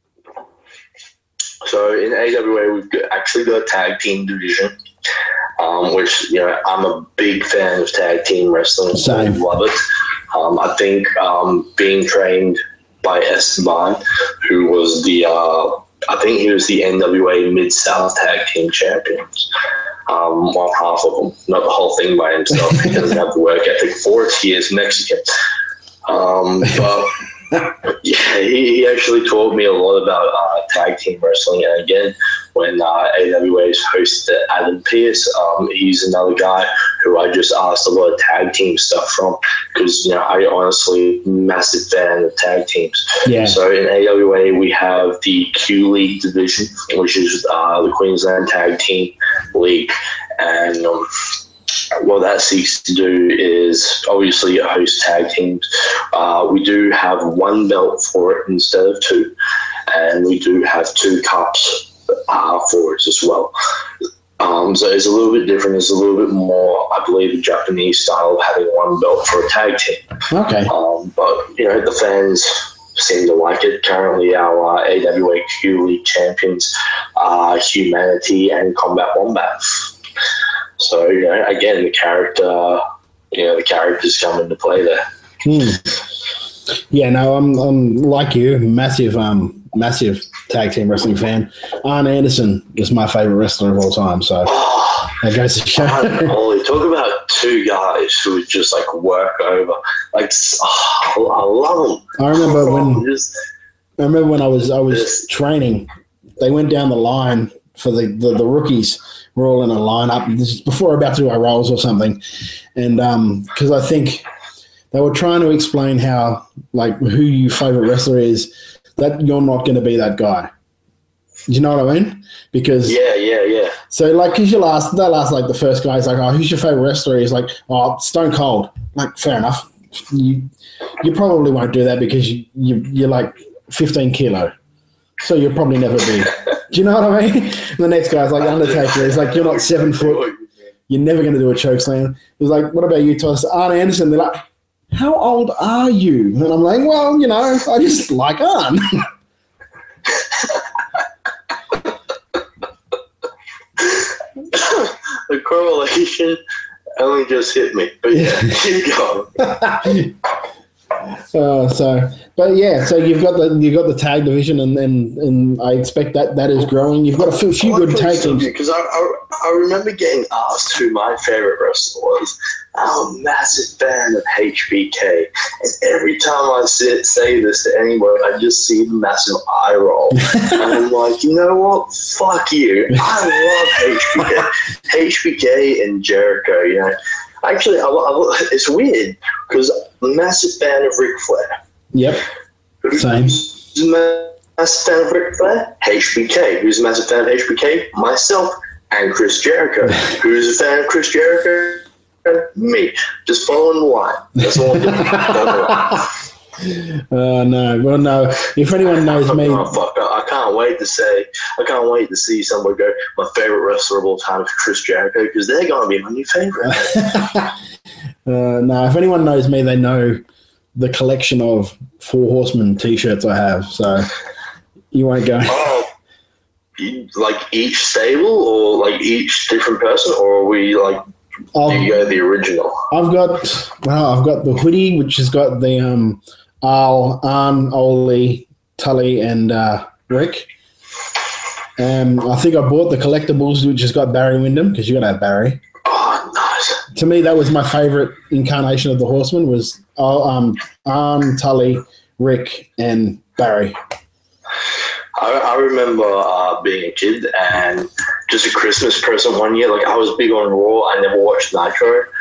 So in A W A, we've got, actually got a tag team division, um, which, you know, I'm a big fan of tag team wrestling. Same. I love it. Um, I think um, being trained by Esteban, who was the, uh, I think he was the N W A Mid-South Tag Team Champions. Um, one half of them, not the whole thing by himself. He doesn't have the work ethic for it. He is Mexican. Um, but yeah, he, he actually taught me a lot about uh, tag team wrestling. And again, when uh, A W A's hosted Adam Pearce, um, he's another guy who I just asked a lot of tag team stuff from because, you know, I honestly massive fan of tag teams. Yeah. So in A W A, we have the Q League division, which is uh, the Queensland Tag Team League. And um, what that seeks to do is obviously host tag teams. Uh, we do have one belt for it instead of two, and we do have two cups uh, for it as well. Um, so it's a little bit different. It's a little bit more, I believe, the Japanese style of having one belt for a tag team. Okay. Um, but, you know, the fans seem to like it. Currently, our uh, A W A Q League champions are Humanity and Combat Wombat. So, you know, again, the character, you know, the characters come into play there. Hmm. Yeah, no, I'm, I'm like you, massive, um, massive tag team wrestling fan. Arn Anderson is my favorite wrestler of all time, so oh, that goes to show. Holy, talk about two guys who would just like work over. Like, oh, I love them. I remember oh, when just, I remember when I was I was just, training. They went down the line for the, the, the rookies. We're all in a lineup. This is before we're about to do our roles or something, and because um, I think they were trying to explain how, like, who your favorite wrestler is, that you're not going to be that guy. Do you know what I mean? Because yeah, yeah, yeah. So, like, because you'll ask, they'll ask, like, the first guy is like, oh, who's your favorite wrestler? He's like, oh, Stone Cold. Like, fair enough. You you probably won't do that because you, you you're like fifteen kilo, so you'll probably never be. Do you know what I mean? And the next guy's like Undertaker. He's like, you're not seven foot. You're never going to do a choke slam. He's like, what about you, Toss? Arn Anderson. They're like, how old are you? And I'm like, well, you know, I just like Arn. The correlation only just hit me, but yeah, keep going. Uh, so, but yeah, so you've got the you've got the tag division, and and, and I expect that that is growing. You've got a few, few good tag teams. Because I, I I remember getting asked who my favorite wrestler was. I'm a massive fan of H B K, and every time I say, say this to anyone, I just see a massive eye roll, and I'm like, you know what? Fuck you. I love H B K, H B K and Jericho. You know, actually, I, I, it's weird because I'm a massive fan of Ric Flair. Yep. Same. Who's a massive fan of Ric Flair? H B K. Who's a massive fan of H B K? Myself and Chris Jericho. Who's a fan of Chris Jericho? Me. Just following the line. That's all I'm doing. Uh, no, well, no. If anyone knows me, oh, fuck, I can't wait to say, I can't wait to see someone go, my favorite wrestler of all time is Chris Jericho, because they're going to be my new favorite. uh, no, if anyone knows me, they know the collection of Four Horsemen T-shirts I have. So you won't go. Oh, like each stable, or like each different person, or are we like? I'll, do you go the original? I've got well, I've got the hoodie, which has got the um, Al, Arn, Ole, Tully, and uh, Rick. Um, I think I bought the collectibles, which has got Barry Windham, because you got to have Barry. Oh, nice. To me, that was my favorite incarnation of the Horseman was uh, um, Arn, Tully, Rick, and Barry. I, I remember uh, being a kid and just a Christmas present one year. Like, I was big on Raw. I never watched Nitro.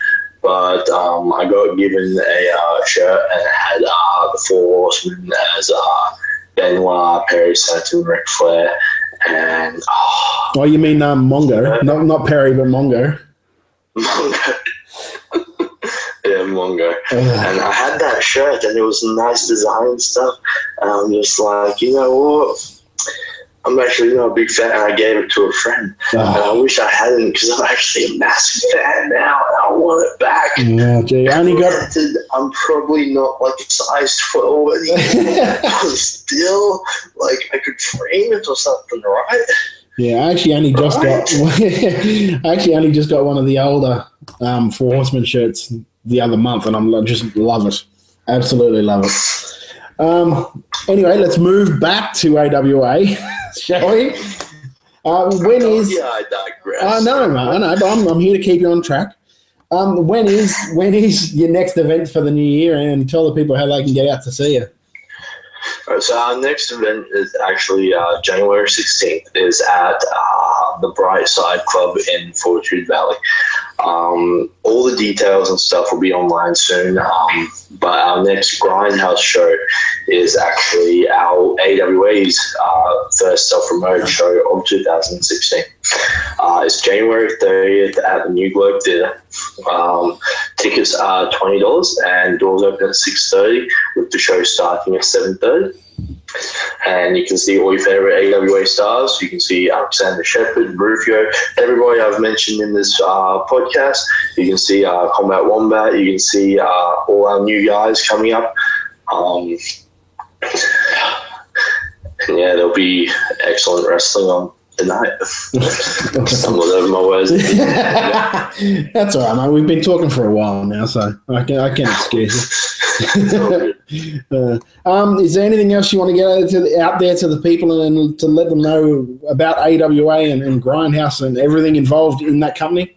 but um, I got given a uh, shirt and it had uh, the Four Horsemen as uh, Benoit, Perry Saturn, Ric Flair, and oh, oh you mean um, Mongo, not not Perry, but Mongo. Mongo. Yeah, Mongo. And I had that shirt and it was nice design and stuff. And I'm just like, you know what? I'm actually not a big fan. And I gave it to a friend. Oh. And I wish I hadn't because I'm actually a massive fan now and I want it back. Yeah, gee, I only got... I'm probably not like a size twelve anymore. But still, like, I could frame it or something, right? Yeah, I actually only just right. got I actually only just got one of the older um, Four Horsemen shirts the other month, and I'm lo- just love it, absolutely love it. Um, anyway, let's move back to A W A, shall we? Uh, when oh, is? Yeah, I digress. I know, man, I know, but I'm, I'm here to keep you on track. Um, when is when is your next event for the new year, and tell the people how they can get out to see you. All right, so our next event is actually uh, January sixteenth, is at uh, the Bright Side Club in Fortitude Valley. Um, all the details and stuff will be online soon, um, but our next Grindhouse show is actually our A W A's uh, first self-promoted show of two thousand sixteen. Uh, it's January thirtieth at the New Globe Theatre. Um, tickets are twenty dollars and doors open at six thirty with the show starting at seven thirty. And you can see all your favorite A W A stars. You can see Alexander Shepherd, Rufio, everybody I've mentioned in this uh, podcast. You can see uh, Combat Wombat. You can see uh, all our new guys coming up. Um, and yeah, there'll be excellent wrestling on the night. Stumbled over my words. That's all right, mate. We've been talking for a while now, so I can I can excuse you. uh, um, is there anything else you want to get out, to the, out there to the people and to let them know about A W A and, and Grindhouse and everything involved in that company?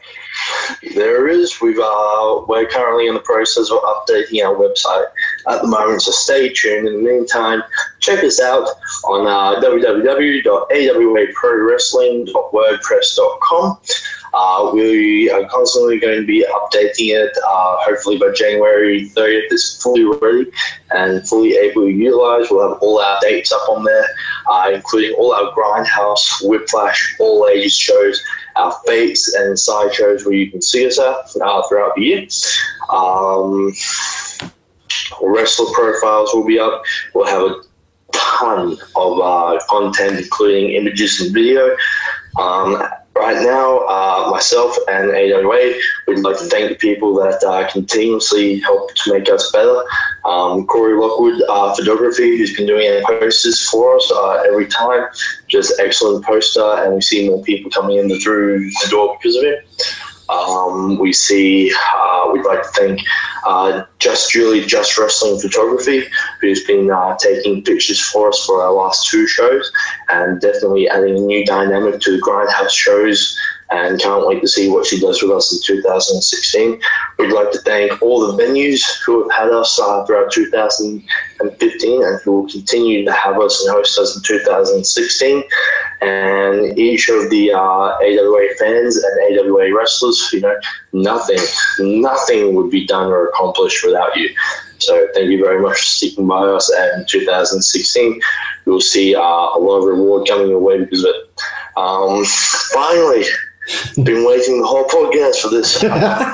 There is. We've uh, we're currently in the process of updating our website at the moment, so stay tuned. In the meantime, check us out on uh, w w w dot a w a pro wrestling dot wordpress dot com. Uh, we are constantly going to be updating it. Uh, hopefully by January thirtieth, it's fully ready and fully able to utilize. We'll have all our dates up on there, uh, including all our Grindhouse, Whiplash, all ages shows, our fates and side shows where you can see us at uh, throughout the year. Um, wrestler profiles will be up. We'll have a ton of uh, content, including images and video. Um, right now, uh, myself and A W A, we'd like to thank the people that uh, continuously help to make us better. Um, Corey Lockwood uh, Photography, who's been doing our posters for us uh, every time. Just excellent poster, and we see more people coming in the, through the door because of it. Um, we see, uh, we'd like to thank uh, Just Julie, Just Wrestling Photography, who's been uh, taking pictures for us for our last two shows and definitely adding a new dynamic to the Grindhouse shows, and can't wait to see what she does with us in two thousand sixteen. We'd like to thank all the venues who have had us uh, throughout two thousand fifteen and who will continue to have us and host us in two thousand sixteen. And each of the uh, A W A fans and A W A wrestlers, you know, nothing, nothing would be done or accomplished without you. So thank you very much for sticking by us. And in two thousand sixteen, you'll see uh, a lot of reward coming your way because of it. Um, finally, been waiting the whole podcast for this.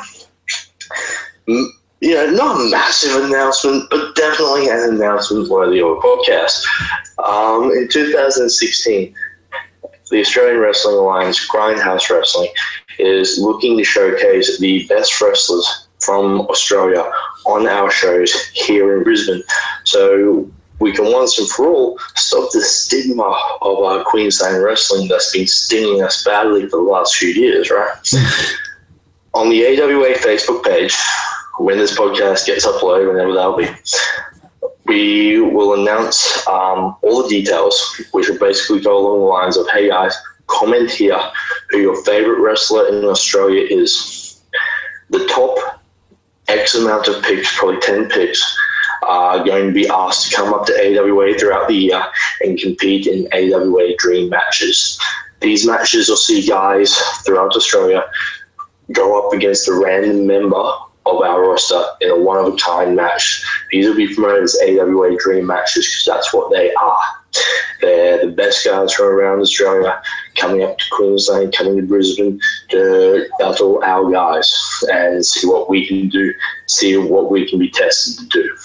You know, not a massive announcement, but definitely an announcement worthy of a podcast. Um, in two thousand sixteen, the Australian Wrestling Alliance, Grindhouse Wrestling, is looking to showcase the best wrestlers from Australia on our shows here in Brisbane. So we can once and for all stop the stigma of uh, Queensland wrestling that's been stinging us badly for the last few years, right? On the A W A Facebook page, when this podcast gets uploaded, whenever that'll be, we will announce um, all the details, which will basically go along the lines of, hey guys, comment here who your favorite wrestler in Australia is. The top X amount of picks, probably ten picks, are going to be asked to come up to A W A throughout the year and compete in A W A Dream matches. These matches will see guys throughout Australia go up against a random member of our roster in a one-of-a-kind match. These will be promoted as A W A Dream matches because that's what they are. They're the best guys from around Australia coming up to Queensland, coming to Brisbane to battle our guys and see what we can do, see what we can be tested to do.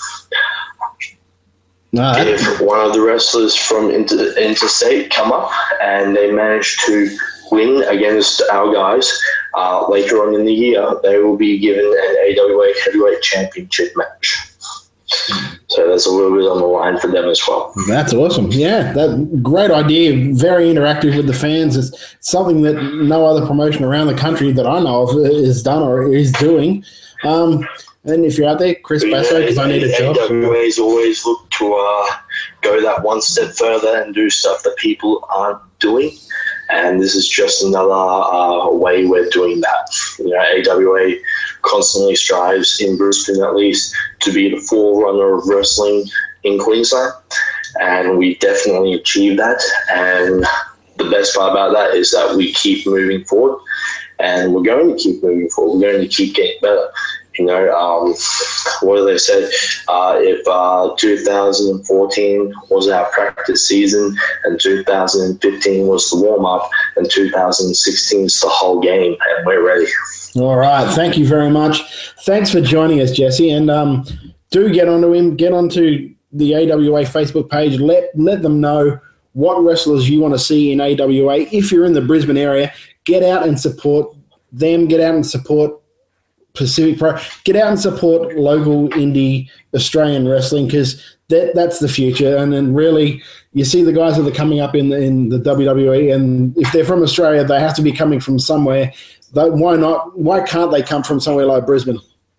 No, if one of the wrestlers from inter- interstate come up and they manage to win against our guys, uh, later on in the year, they will be given an A W A Heavyweight Championship match. So there's a little bit on the line for them as well. That's awesome. Yeah, that great idea. Very interactive with the fans. It's something that no other promotion around the country that I know of is done or is doing. Um, and if you're out there, Chris Basso, because I need a job. A W A's always look to uh, go that one step further and do stuff that people aren't doing. And this is just another uh, way we're doing that. You know, A W A constantly strives, in Brisbane at least, to be the forerunner of wrestling in Queensland. And we definitely achieve that. And the best part about that is that we keep moving forward. And we're going to keep moving forward. We're going to keep getting better. You know, um, what do they say? Uh, if uh, two thousand fourteen was our practice season and two thousand fifteen was the warm-up and two thousand sixteen is the whole game, and we're ready. All right. Thank you very much. Thanks for joining us, Jesse. And um, do get onto him. Get onto the A W A Facebook page. Let, let them know what wrestlers you want to see in A W A. If you're in the Brisbane area, get out and support them. Get out and support Pacific Pro. Get out and support local indie Australian wrestling because that that's the future. And then really, you see the guys that are coming up in the, in the W W E, and if they're from Australia, they have to be coming from somewhere. But why not? Why can't they come from somewhere like Brisbane?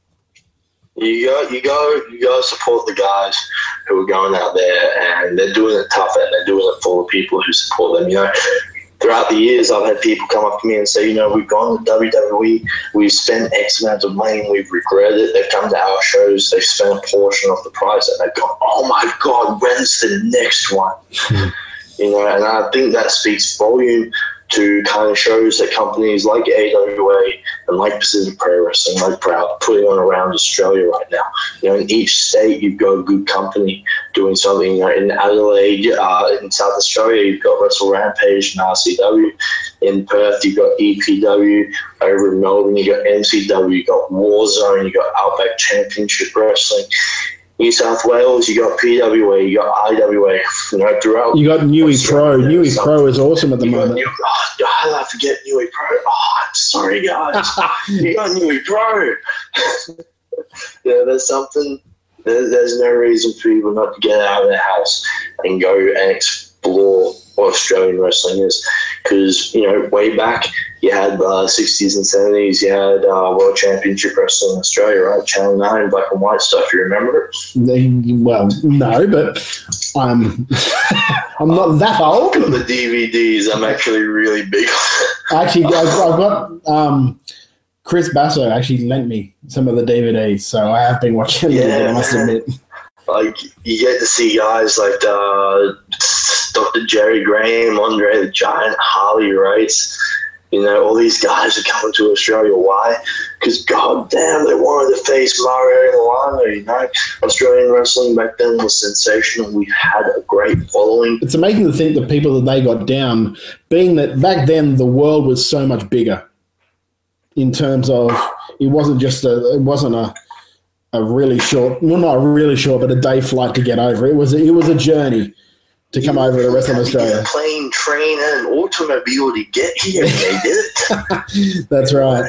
You go, you go, you go support the guys who are going out there, and they're doing it tough, and they're doing it for the people who support them. You know. Throughout the years, I've had people come up to me and say, you know, we've gone to W W E, we've spent X amount of money, and we've regretted it. They've come to our shows, they've spent a portion of the price, and they've gone, oh my God, when's the next one? You know, and I think that speaks volume to kind of shows that companies like A W A and like Pacific Pro Wrestling, like Proud, putting on around Australia right now. You know, in each state, you've got a good company doing something. You know, in Adelaide, uh, in South Australia, you've got Wrestle Rampage and R C W. In Perth, you've got E P W. Over in Melbourne, you've got M C W, you've got Warzone, you've got Outback Championship Wrestling. New South Wales, you got P W A, you got I W A, you know, throughout. You got Newey Pro. Newey Pro is awesome at the moment. New, oh, how did I forget Newey Pro? Oh, I'm sorry, guys. You got Newey Pro. Yeah, there's something, there, there's no reason for people not to get out of their house and go and explore what Australian wrestling is. Because, you know, way back, you had the uh, sixties and seventies, you had uh, World Championship Wrestling in Australia, right? Channel nine, black and white stuff. You remember it? Well, no, but I'm, I'm not that old. I've got the D V Ds. I'm actually really big. Actually, I've, I've got um, Chris Basso actually lent me some of the D V Ds, so I have been watching yeah, them, I must admit. Like, you get to see guys like uh, Doctor Jerry Graham, Andre the Giant, Harley Race. You know, all these guys are coming to Australia. Why? Because, goddamn, they wanted to face Mario and Lana, you know. Australian wrestling back then was sensational. We had a great following. It's amazing to think the people that they got down, being that back then the world was so much bigger in terms of it wasn't just a, it wasn't a, a really short, well, not really short, but a day flight to get over. It was a, it was a journey to come over to Wrestling Australia. A plane, train, and an automobile to get here. They did it. That's right.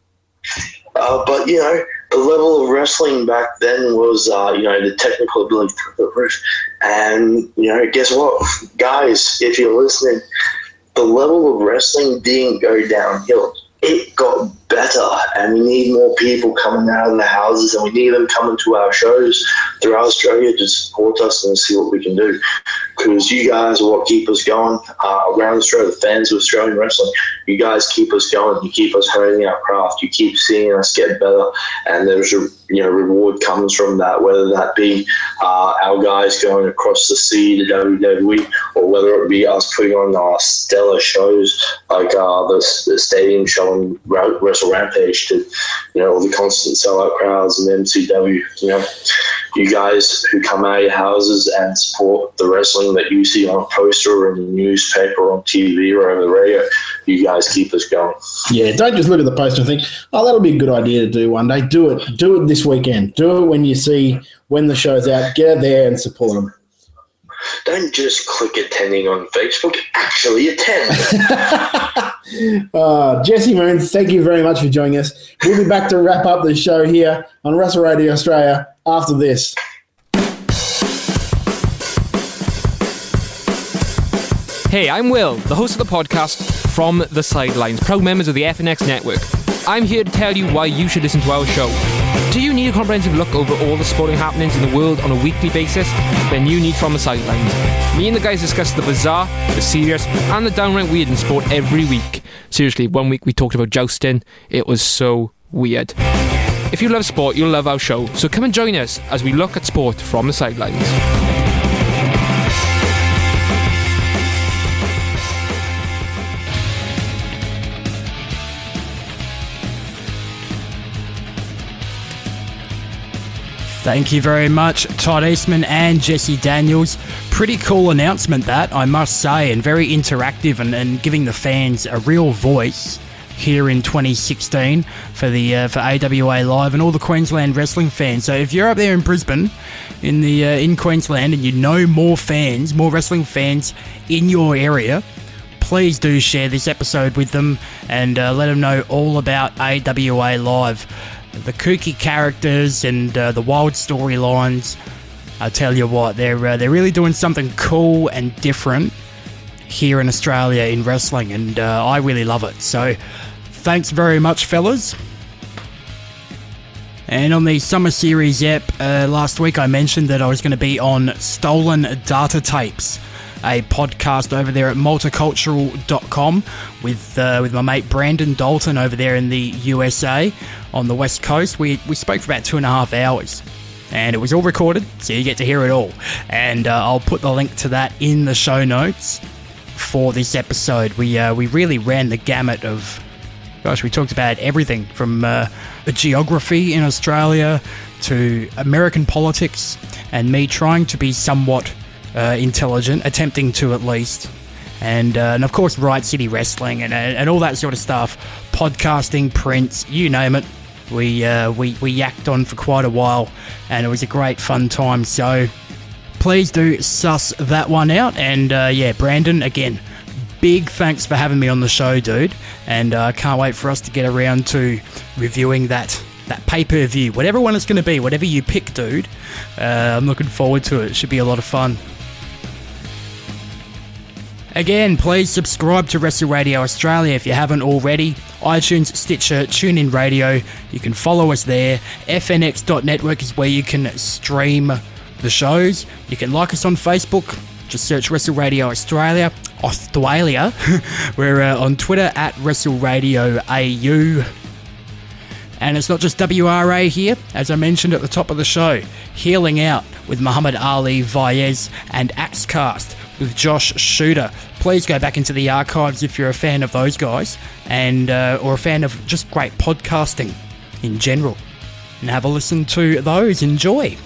Uh, but, you know, the level of wrestling back then was, uh, you know, the technical ability through the roof. And, you know, guess what? Guys, if you're listening, the level of wrestling didn't go downhill. It got better, and we need more people coming out of the houses, and we need them coming to our shows throughout Australia to support us and see what we can do. Because you guys are what keep us going uh, around Australia, the fans of Australian wrestling. You guys keep us going. You keep us honing our craft. You keep seeing us get better, and there's a you know reward comes from that, whether that be uh, our guys going across the sea to W W E, or whether it be us putting on uh, stellar shows like uh, the, the stadium show on Wrestle Rampage to, you know, all the constant sellout crowds and M C W, you know, you guys who come out of your houses and support the wrestling that you see on a poster or in the newspaper or on T V or on the radio, you guys keep us going. Yeah, don't just look at the poster and think, oh, that'll be a good idea to do one day. Do it. Do it this weekend. Do it when you see when the show's out. Get out there and support them. Don't just click attending on Facebook. Actually attend. uh, Jesse Moons, thank you very much for joining us. We'll be back to wrap up the show here on Wrestle Radio Australia after this. Hey, I'm Will, the host of the podcast From the Sidelines, proud members of the F N X network. I'm here to tell you why you should listen to our show. Do you need a comprehensive look over all the sporting happenings in the world on a weekly basis? Then you need From the Sidelines. Me and the guys discuss the bizarre, the serious, and the downright weird in sport every week. Seriously, one week we talked about jousting. It was so weird. If you love sport, you'll love our show. So come and join us as we look at sport from the sidelines. Thank you very much, Todd Eastman and Jesse Daniels. Pretty cool announcement that, I must say, and very interactive and, and giving the fans a real voice here in twenty sixteen for the uh, for A W A Live and all the Queensland wrestling fans. So if you're up there in Brisbane, in the uh, in Queensland, and you know more fans, more wrestling fans in your area, please do share this episode with them and uh, let them know all about A W A Live. The kooky characters and uh, the wild storylines, I tell you what, they're uh, they're really doing something cool and different here in Australia in wrestling, and uh, I really love it. So thanks very much, fellas. And on the Summer Series ep, uh, last week I mentioned that I was going to be on Stolen Data Tapes, a podcast over there at multicultural dot com with uh, with my mate Brandon Dalton over there in the U S A on the West Coast. We we spoke for about two and a half hours, and it was all recorded, so you get to hear it all. And uh, I'll put the link to that in the show notes for this episode. We uh, we really ran the gamut of, gosh, we talked about everything from uh, the geography in Australia to American politics, and me trying to be somewhat Uh, intelligent, attempting to at least, and uh, and of course Riot City Wrestling and and all that sort of stuff, podcasting, prints, you name it. We uh, we we yacked on for quite a while, and it was a great fun time. So please do suss that one out. And uh, yeah, Brandon, again, big thanks for having me on the show, dude. And I uh, can't wait for us to get around to reviewing that. That pay-per-view, whatever one it's going to be, whatever you pick, dude. Uh, I'm looking forward to it. It should be a lot of fun. Again, please subscribe to Wrestle Radio Australia if you haven't already. iTunes, Stitcher, TuneIn Radio. You can follow us there. F N X dot network is where you can stream the shows. You can like us on Facebook. Just search Wrestle Radio Australia. Australia. We're uh, on Twitter at Wrestle Radio A U. And it's not just W R A here, as I mentioned at the top of the show. Healing Out with Muhammad Ali Vaez and Axecast with Josh Shooter. Please go back into the archives if you're a fan of those guys, and uh, or a fan of just great podcasting in general, and have a listen to those. Enjoy.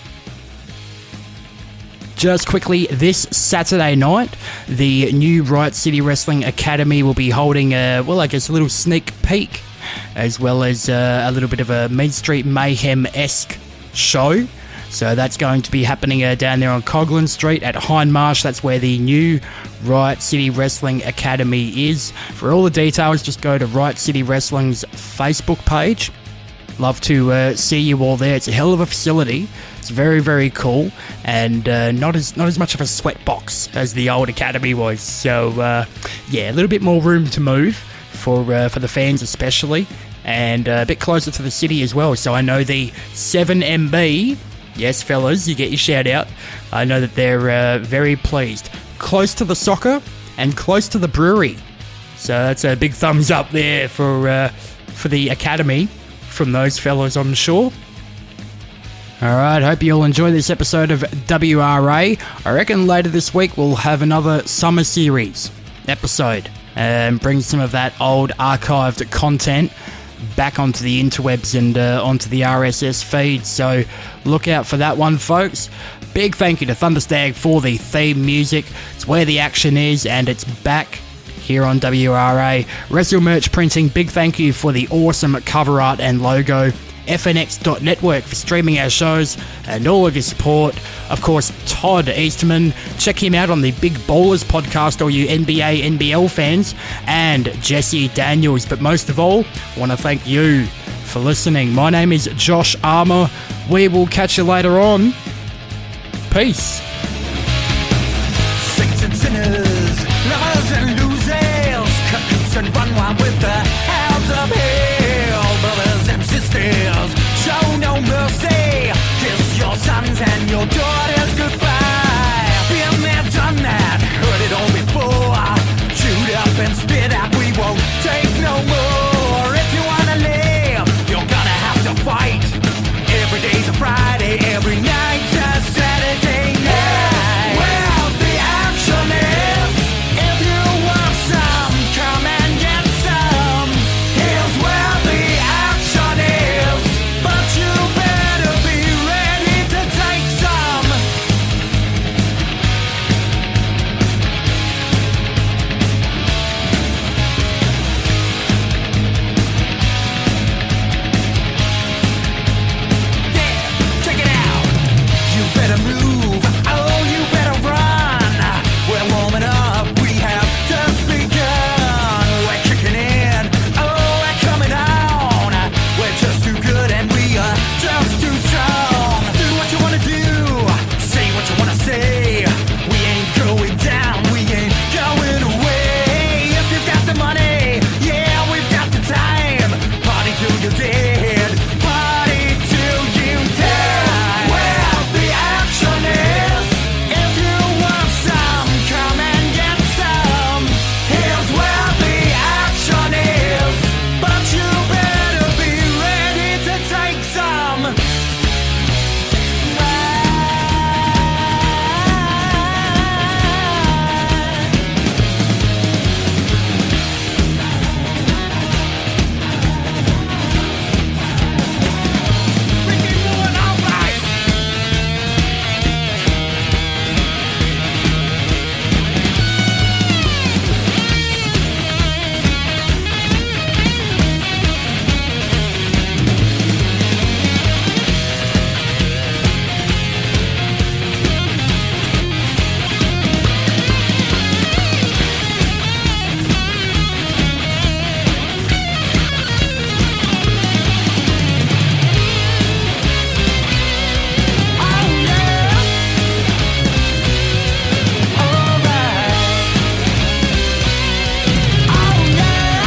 Just quickly, this Saturday night, the new Riot City Wrestling Academy will be holding a, well, I guess a little sneak peek, as well as uh, a little bit of a Main Street Mayhem-esque show. So that's going to be happening uh, down there on Coghlan Street at Hindmarsh. That's where the new Riot City Wrestling Academy is. For all the details, just go to Riot City Wrestling's Facebook page. Love to uh, see you all there. It's a hell of a facility. It's very, very cool, and uh, not as not as much of a sweatbox as the old academy was. So uh, yeah, a little bit more room to move for uh, for the fans especially, and uh, a bit closer to the city as well. So I know the seven M B. Yes, fellas, you get your shout out. I know that they're uh, very pleased. Close to the soccer and close to the brewery. So that's a big thumbs up there for uh, for the academy from those fellas, I'm sure. Alright, hope you all enjoy this episode of W R A. I reckon later this week we'll have another summer series episode and bring some of that old archived content back onto the interwebs and uh, onto the R S S feed, so look out for that one, folks. Big thank you to Thunderstag for the theme music. It's where the action is, and it's back here on W R A. Wrestle Merch Printing, big thank you for the awesome cover art and logo. F N X dot network for streaming our shows and all of your support. Of course, Todd Easterman. Check him out on the Big Ballers podcast, all you N B A, N B L fans. And Jesse Daniels. But most of all, I want to thank you for listening. My name is Josh Armour. We will catch you later on. Peace. Saints and sinners, lovers and losers, cahoots and run wild with the hounds of hell. Brothers and sisters, show no mercy. Kiss your sons and your daughters goodbye. Been there, done that, heard it all before. Chewed up and spit out, we won't take no more. If you wanna live, you're gonna have to fight. Every day's a Friday, every night's a Saturday night. Well, the action is, if you want some, come and get some. Here's where the action is, but you better be ready to take some. Yeah, check it out. You better move, oh you better run. We're warming up, we have just begun. We're kicking in, oh we're coming on. We're just too good and we are just too strong. Do what you wanna do, say what you wanna say. We ain't going down, we ain't going away. If you've got the money, yeah we've got the time. Party till you're dead, party till you die. Well, the action is, if you want some, come and get some. Here's where the action is, but you better be ready to take some. Ricky Moore, all right. Oh yeah. All right. Oh yeah.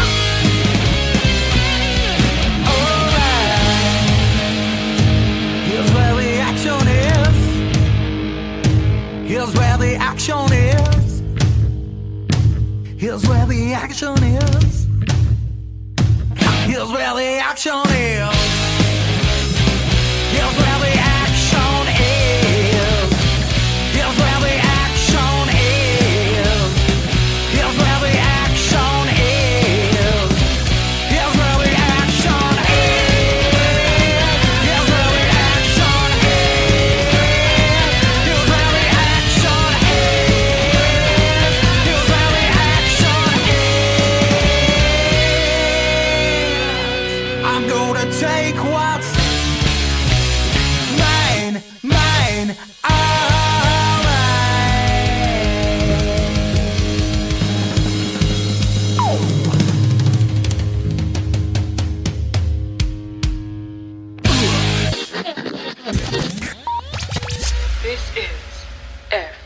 All right. Here's where the action is. Here's where the action is. Here's where the action is. Here's where the action is. Here's where the action is. Here's where the action is. Here's where the action is. Here's where the action is. Here's where the action is. Here's where the action is. Here's where the action is. I'm gonna take what's mine, mine, all This is F